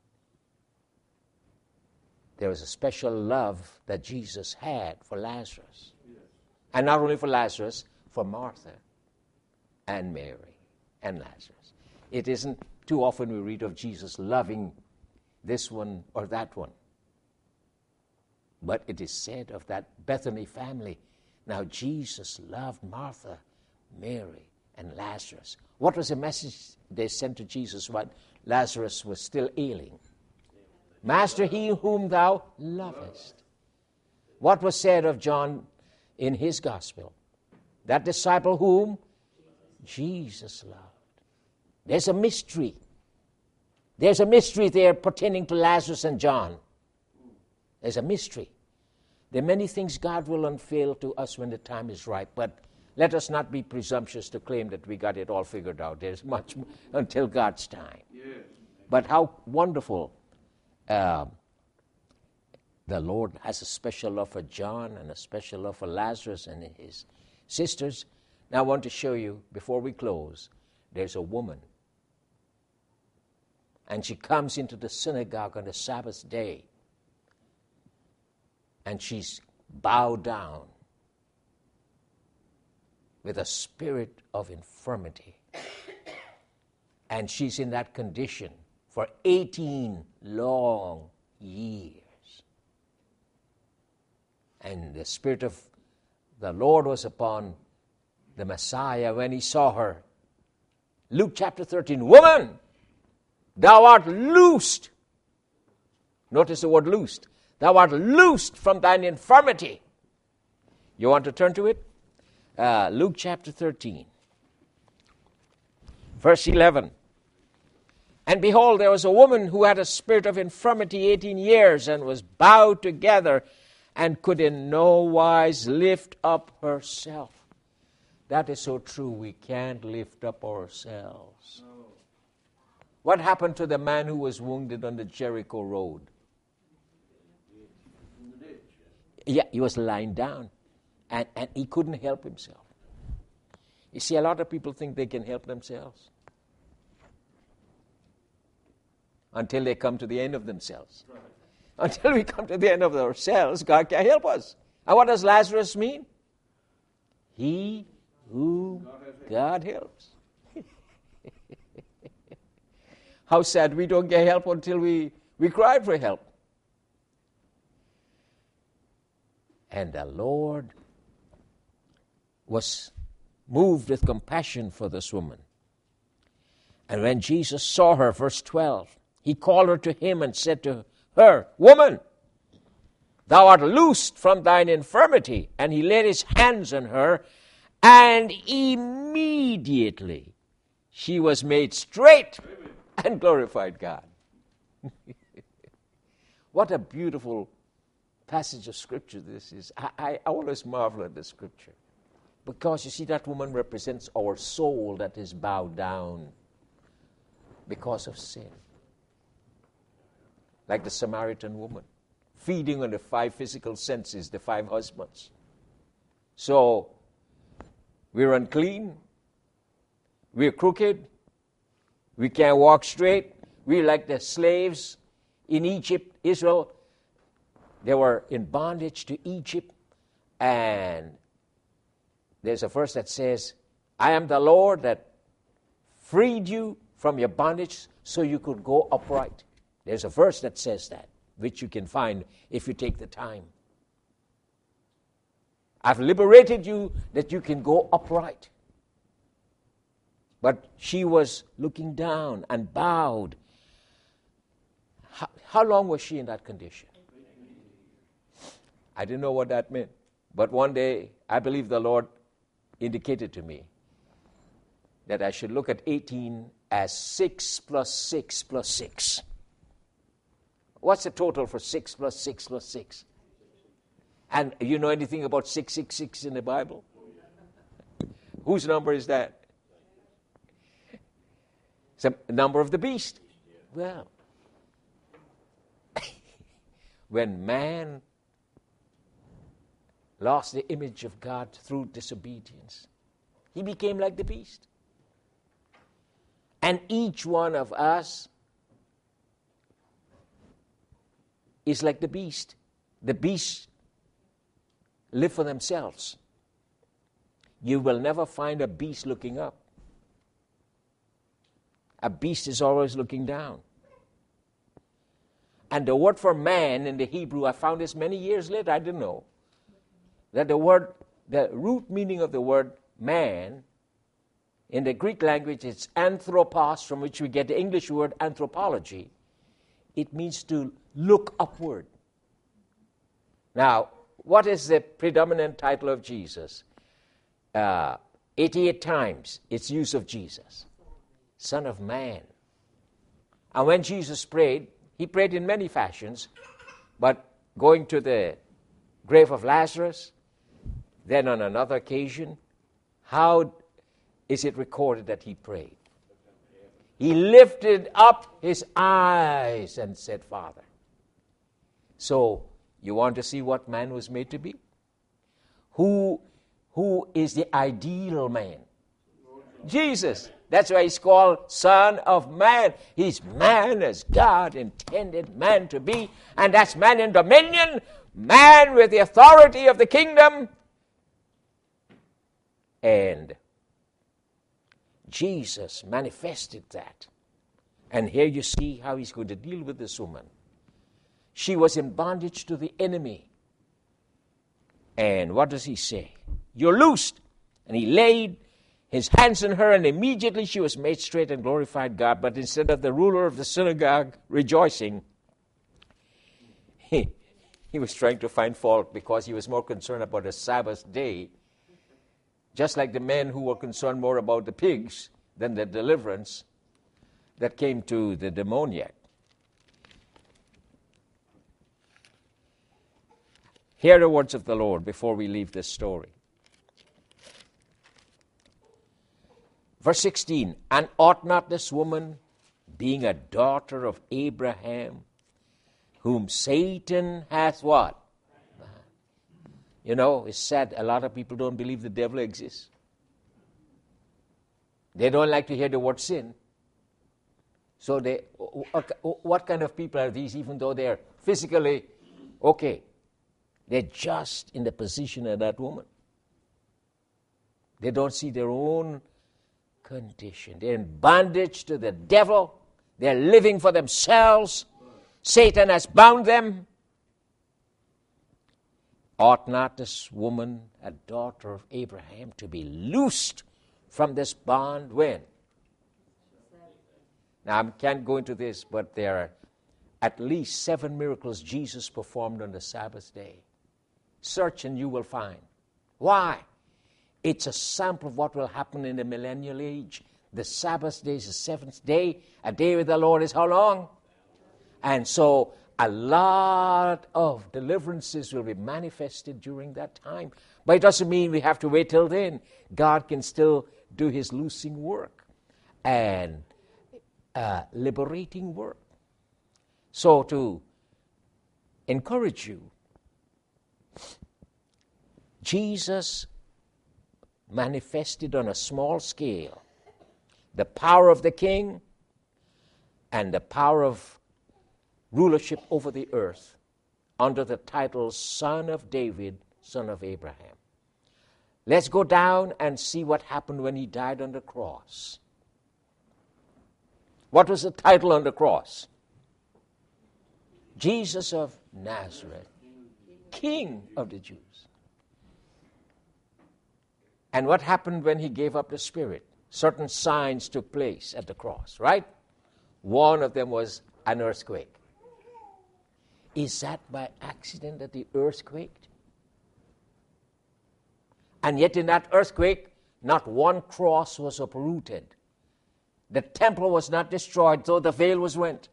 There was a special love that Jesus had for Lazarus. And not only for Lazarus, for Martha and Mary and Lazarus. It isn't too often we read of Jesus loving this one or that one. But it is said of that Bethany family, now Jesus loved Martha, Mary, and Lazarus. What was the message they sent to Jesus while Lazarus was still ailing? Master, he whom thou lovest. What was said of John in his gospel? That disciple whom Jesus loved. There's a mystery. There's a mystery there pertaining to Lazarus and John. There's a mystery. There are many things God will unveil to us when the time is ripe, but let us not be presumptuous to claim that we got it all figured out. There's much until God's time. Yes. But how wonderful the Lord has a special love for John and a special love for Lazarus and his sisters. Now I want to show you, before we close, there's a woman. And she comes into the synagogue on the Sabbath day. And she's bowed down with a spirit of infirmity. And she's in that condition for 18 long years. And the Spirit of the Lord was upon the Messiah when he saw her. Luke chapter 13, woman, thou art loosed. Notice the word loosed. Thou art loosed from thine infirmity. You want to turn to it? Luke chapter 13, verse 11. And behold, there was a woman who had a spirit of infirmity 18 years and was bowed together and could in no wise lift up herself. That is so true. We can't lift up ourselves. What happened to the man who was wounded on the Jericho road? Yeah, he was lying down, and he couldn't help himself. You see, a lot of people think they can help themselves until they come to the end of themselves. Right. Until we come to the end of ourselves, God can help us. And what does Lazarus mean? He whom God helps. How sad we don't get help until we cry for help. And the Lord was moved with compassion for this woman. And when Jesus saw her, verse 12, he called her to him and said to her, Woman, thou art loosed from thine infirmity. And he laid his hands on her, and immediately she was made straight and glorified God. What a beautiful passage of Scripture this is. I always marvel at the Scripture. Because, you see, that woman represents our soul that is bowed down because of sin. Like the Samaritan woman, feeding on the 5 physical senses, the 5 husbands. So, we're unclean, we're crooked, we can't walk straight, we're like the slaves in Egypt, Israel. They were in bondage to Egypt, and there's a verse that says, I am the Lord that freed you from your bondage so you could go upright. There's a verse that says that, which you can find if you take the time. I've liberated you that you can go upright. But she was looking down and bowed. How long was she in that condition? I didn't know what that meant. But one day, I believe the Lord indicated to me that I should look at 18 as 6 plus 6 plus 6. What's the total for 6 plus 6 plus 6? And you know anything about 666 in the Bible? Whose number is that? It's the number of the beast. Well, when man lost the image of God through disobedience, he became like the beast. And each one of us is like the beast. The beast live for themselves. You will never find a beast looking up. A beast is always looking down. And the word for man in the Hebrew, I found this many years later, I didn't know, that the root meaning of the word man in the Greek language is anthropos, from which we get the English word anthropology. It means to look upward. Now, what is the predominant title of Jesus? 88 times its use of Jesus. Son of Man. And when Jesus prayed, he prayed in many fashions, but going to the grave of Lazarus, then on another occasion, how is it recorded that he prayed? He lifted up his eyes and said, Father. So, you want to see what man was made to be? Who is the ideal man? Jesus. That's why he's called Son of Man. He's man as God intended man to be. And that's man in dominion, man with the authority of the kingdom. And Jesus manifested that. And here you see how he's going to deal with this woman. She was in bondage to the enemy. And what does he say? You're loosed. And he laid his hands on her, and immediately she was made straight and glorified God. But instead of the ruler of the synagogue rejoicing, he was trying to find fault because he was more concerned about the Sabbath day, just like the men who were concerned more about the pigs than the deliverance that came to the demoniac. Hear the words of the Lord before we leave this story. Verse 16, and ought not this woman, being a daughter of Abraham, whom Satan hath what? You know, it's sad, a lot of people don't believe the devil exists. They don't like to hear the word sin. So what kind of people are these, even though they're physically okay? They're just in the position of that woman. They don't see their own condition. They're in bondage to the devil. They're living for themselves. Satan has bound them. Ought not this woman, a daughter of Abraham, to be loosed from this bond when? Now, I can't go into this, but there are at least 7 miracles Jesus performed on the Sabbath day. Search and you will find. Why? It's a sample of what will happen in the millennial age. The Sabbath day is the 7th day. A day with the Lord is how long? And so a lot of deliverances will be manifested during that time. But it doesn't mean we have to wait till then. God can still do his loosing work and liberating work. So to encourage you, Jesus manifested on a small scale the power of the king and the power of rulership over the earth under the title Son of David, Son of Abraham. Let's go down and see what happened when he died on the cross. What was the title on the cross? Jesus of Nazareth, King of the Jews. And what happened when he gave up the Spirit? Certain signs took place at the cross, right? One of them was an earthquake. Is that by accident that the earth quaked? And yet in that earthquake, not one cross was uprooted. The temple was not destroyed, though the veil was rent.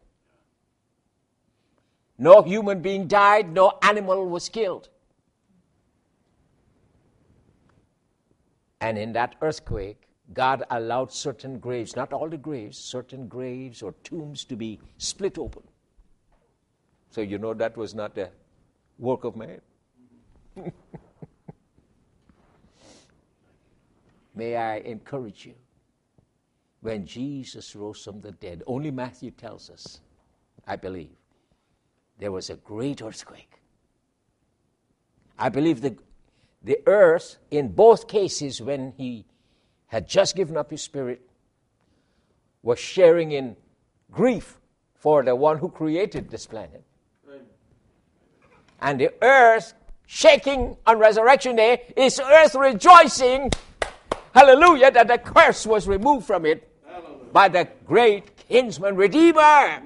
No human being died, no animal was killed. And in that earthquake, God allowed certain graves, not all the graves, certain graves or tombs to be split open. So you know that was not the work of man. May I encourage you, when Jesus rose from the dead, only Matthew tells us, I believe, there was a great earthquake. I believe the earth, in both cases, when he had just given up his spirit, was sharing in grief for the one who created this planet. And the earth shaking on Resurrection Day is earth rejoicing, hallelujah, that the curse was removed from it by the great kinsman redeemer. Yes.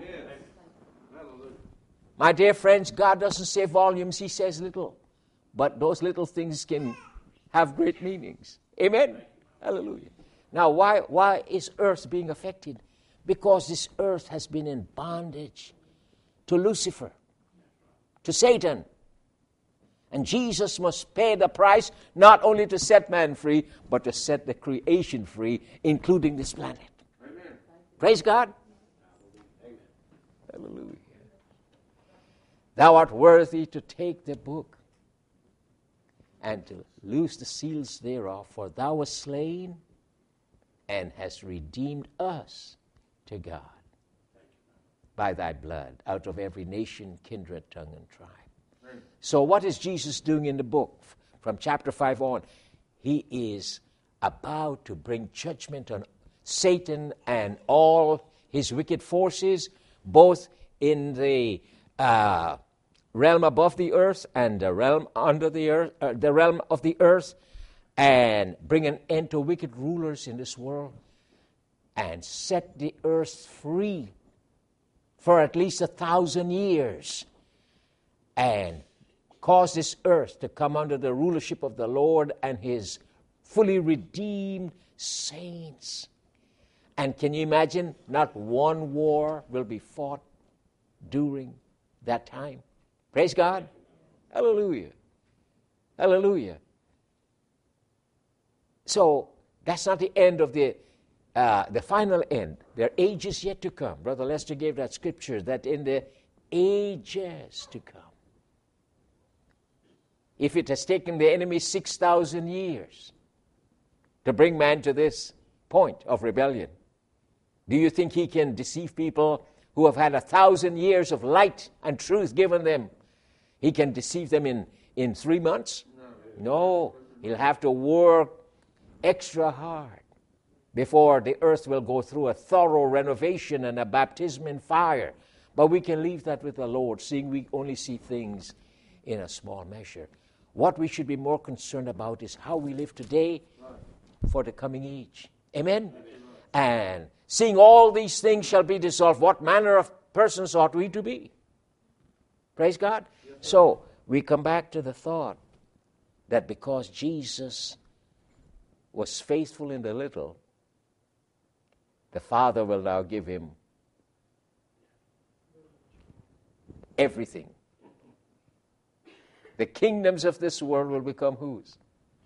My dear friends, God doesn't say volumes, he says little. But those little things can have great meanings. Amen? Hallelujah. Now, why is earth being affected? Because this earth has been in bondage to Lucifer, to Satan. And Jesus must pay the price not only to set man free, but to set the creation free, including this planet. Amen. Praise God. Amen. Hallelujah. Thou art worthy to take the book and to loose the seals thereof, for thou wast slain and hast redeemed us to God by thy blood out of every nation, kindred, tongue, and tribe. So what is Jesus doing in the book? From chapter 5 on, he is about to bring judgment on Satan and all his wicked forces, both in the realm above the earth and the realm under the earth, the realm of the earth, and bring an end to wicked rulers in this world, and set the earth free for at least 1,000 years, and cause this earth to come under the rulership of the Lord and his fully redeemed saints. And can you imagine, not one war will be fought during that time. Praise God. Hallelujah. Hallelujah. So that's not the end of the the final end. There are ages yet to come. Brother Lester gave that scripture that in the ages to come. If it has taken the enemy 6,000 years to bring man to this point of rebellion, do you think he can deceive people who have had 1,000 years of light and truth given them? He can deceive them in 3 months? No. He'll have to work extra hard before the earth will go through a thorough renovation and a baptism in fire. But we can leave that with the Lord, seeing we only see things in a small measure. What we should be more concerned about is how we live today for the coming age. Amen? And seeing all these things shall be dissolved, what manner of persons ought we to be? Praise God. So we come back to the thought that because Jesus was faithful in the little, the Father will now give him everything. The kingdoms of this world will become whose?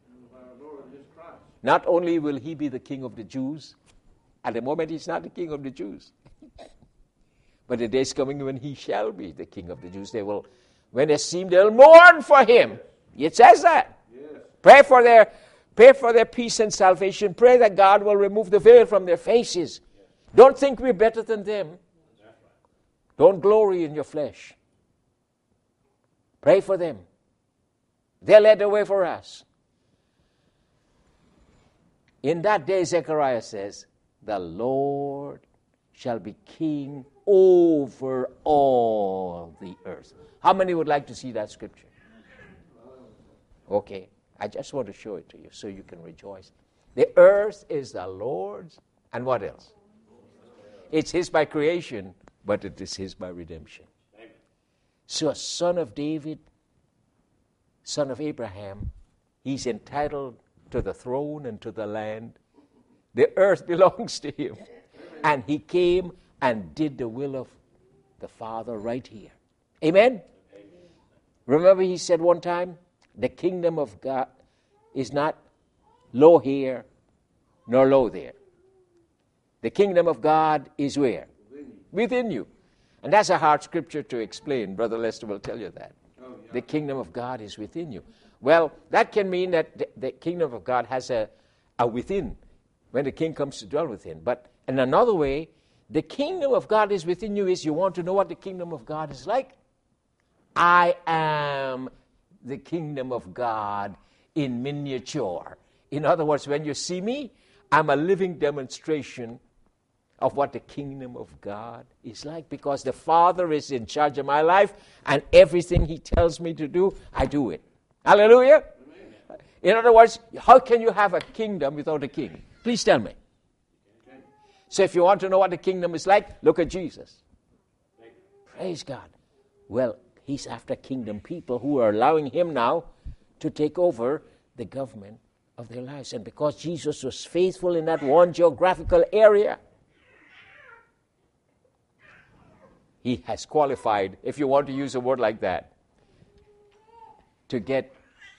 Not only will he be the king of the Jews, at the moment he's not the king of the Jews, but the day is coming when he shall be the king of the Jews. They will, when they see him, they'll mourn for him. It says that. Yes. Pray for their peace and salvation. Pray that God will remove the veil from their faces. Yes. Don't think we're better than them. Right. Don't glory in your flesh. Pray for them. They led the way for us. In that day, Zechariah says, the Lord shall be king over all the earth. How many would like to see that scripture? Okay, I just want to show it to you so you can rejoice. The earth is the Lord's, and what else? It's his by creation, but it is his by redemption. So a son of David, son of Abraham, he's entitled to the throne and to the land. The earth belongs to him. And he came and did the will of the Father right here. Amen? Remember he said one time, the kingdom of God is not low here nor low there. The kingdom of God is where? Within you. And that's a hard scripture to explain. Brother Lester will tell you that. The kingdom of God is within you. Well, that can mean that the kingdom of God has a within when the king comes to dwell within. But in another way, the kingdom of God is within you is you want to know what the kingdom of God is like? I am the kingdom of God in miniature. In other words, when you see me, I'm a living demonstration of what the kingdom of God is like, because the Father is in charge of my life, and everything he tells me to do, I do it. Hallelujah? Amen. In other words, how can you have a kingdom without a king? Please tell me. So if you want to know what the kingdom is like, look at Jesus. Praise God. Well, he's after kingdom people who are allowing him now to take over the government of their lives. And because Jesus was faithful in that one geographical area, he has qualified, if you want to use a word like that, to get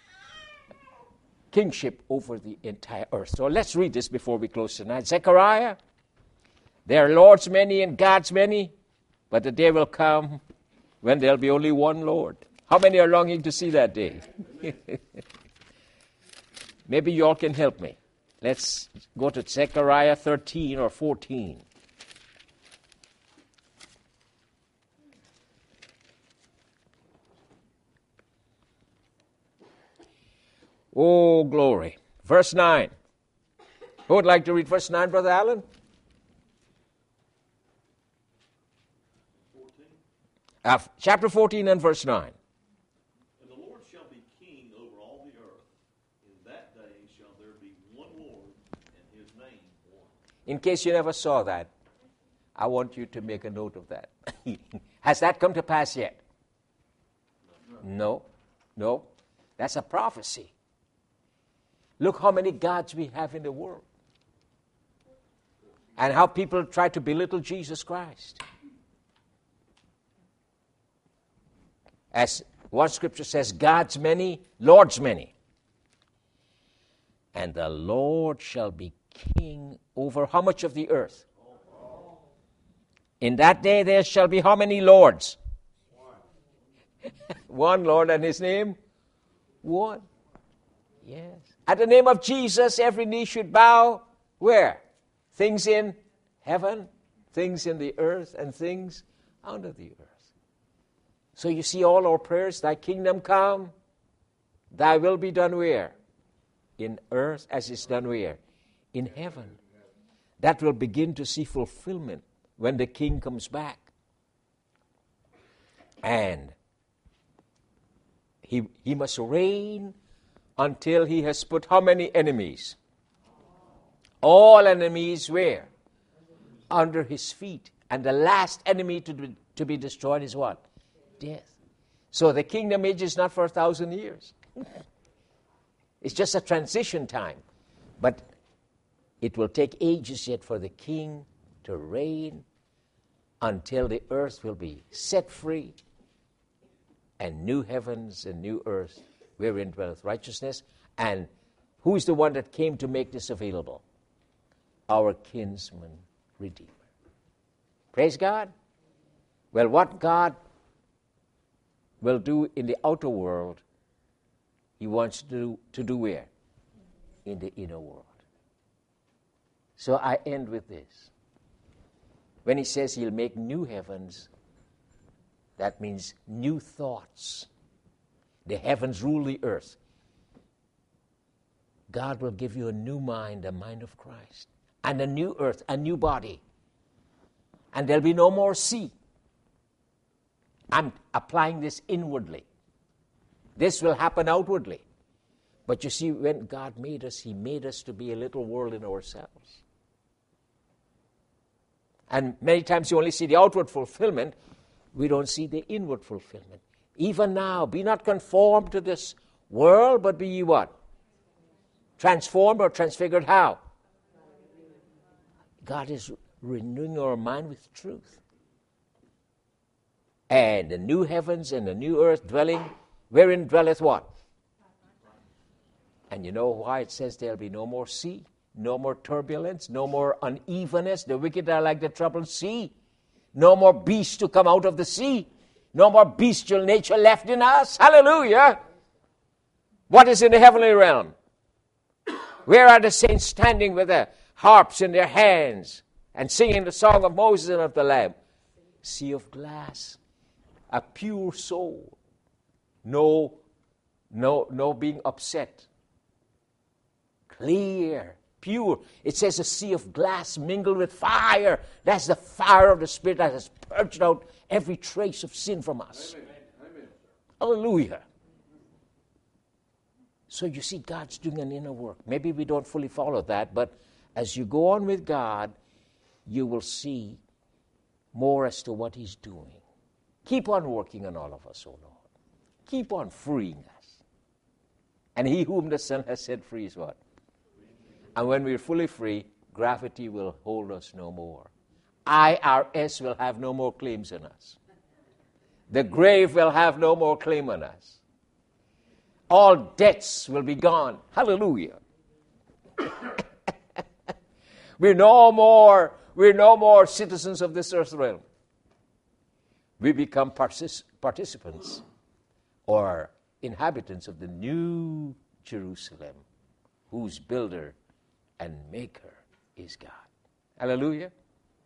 kingship over the entire earth. So let's read this before we close tonight. Zechariah, there are lords many and gods many, but the day will come when there'll be only one Lord. How many are longing to see that day? Maybe you all can help me. Let's go to Zechariah 13 or 14. Oh, glory. Verse 9. Who would like to read verse 9, Brother Allen? 14. Chapter 14 and verse 9. And the Lord shall be king over all the earth. In that day shall there be one Lord, and his name one. In case you never saw that, I want you to make a note of that. Has that come to pass yet? No. That's a prophecy. Look how many gods we have in the world. And how people try to belittle Jesus Christ. As one scripture says, gods many, lords many. And the Lord shall be king over how much of the earth? In that day there shall be how many lords? One Lord, and his name? One. Yes. At the name of Jesus, every knee should bow. Where? Things in heaven, things in the earth, and things under the earth. So you see all our prayers, thy kingdom come, thy will be done where? In earth as it's done where? In heaven. That will begin to see fulfillment when the king comes back. And he must reign until he has put how many enemies? All enemies where? Under his feet. And the last enemy to be destroyed is what? Death. So the kingdom age is not for 1,000 years. It's just a transition time. But it will take ages yet for the king to reign until the earth will be set free and new heavens and new earth wherein dwelleth righteousness. And who is the one that came to make this available? Our kinsman Redeemer. Praise God. Well, what God will do in the outer world, he wants to do where? In the inner world. So I end with this. When he says he'll make new heavens, that means new thoughts. The heavens rule the earth. God will give you a new mind, the mind of Christ. And a new earth, a new body. And there'll be no more sea. I'm applying this inwardly. This will happen outwardly. But you see, when God made us, he made us to be a little world in ourselves. And many times you only see the outward fulfillment. We don't see the inward fulfillment. Even now, be not conformed to this world, but be ye what? Transformed or transfigured how? God is renewing our mind with truth. And the new heavens and the new earth dwelling, wherein dwelleth what? And you know why it says there'll be no more sea, no more turbulence, no more unevenness. The wicked are like the troubled sea. No more beasts to come out of the sea. No more bestial nature left in us. Hallelujah. What is in the heavenly realm? Where are the saints standing with their harps in their hands and singing the song of Moses and of the Lamb? Sea of glass. A pure soul. No being upset. Clear. Pure. It says a sea of glass mingled with fire. That's the fire of the Spirit that has purged out every trace of sin from us. Amen. Hallelujah. So you see, God's doing an inner work. Maybe we don't fully follow that, but as you go on with God, you will see more as to what he's doing. Keep on working on all of us, O Lord. Keep on freeing us. And he whom the Son has set free is what? And when we're fully free, gravity will hold us no more. IRS will have no more claims on us. The grave will have no more claim on us. All debts will be gone. Hallelujah. We're no more citizens of this earth realm. We become participants or inhabitants of the new Jerusalem, whose builder and maker is God. Hallelujah.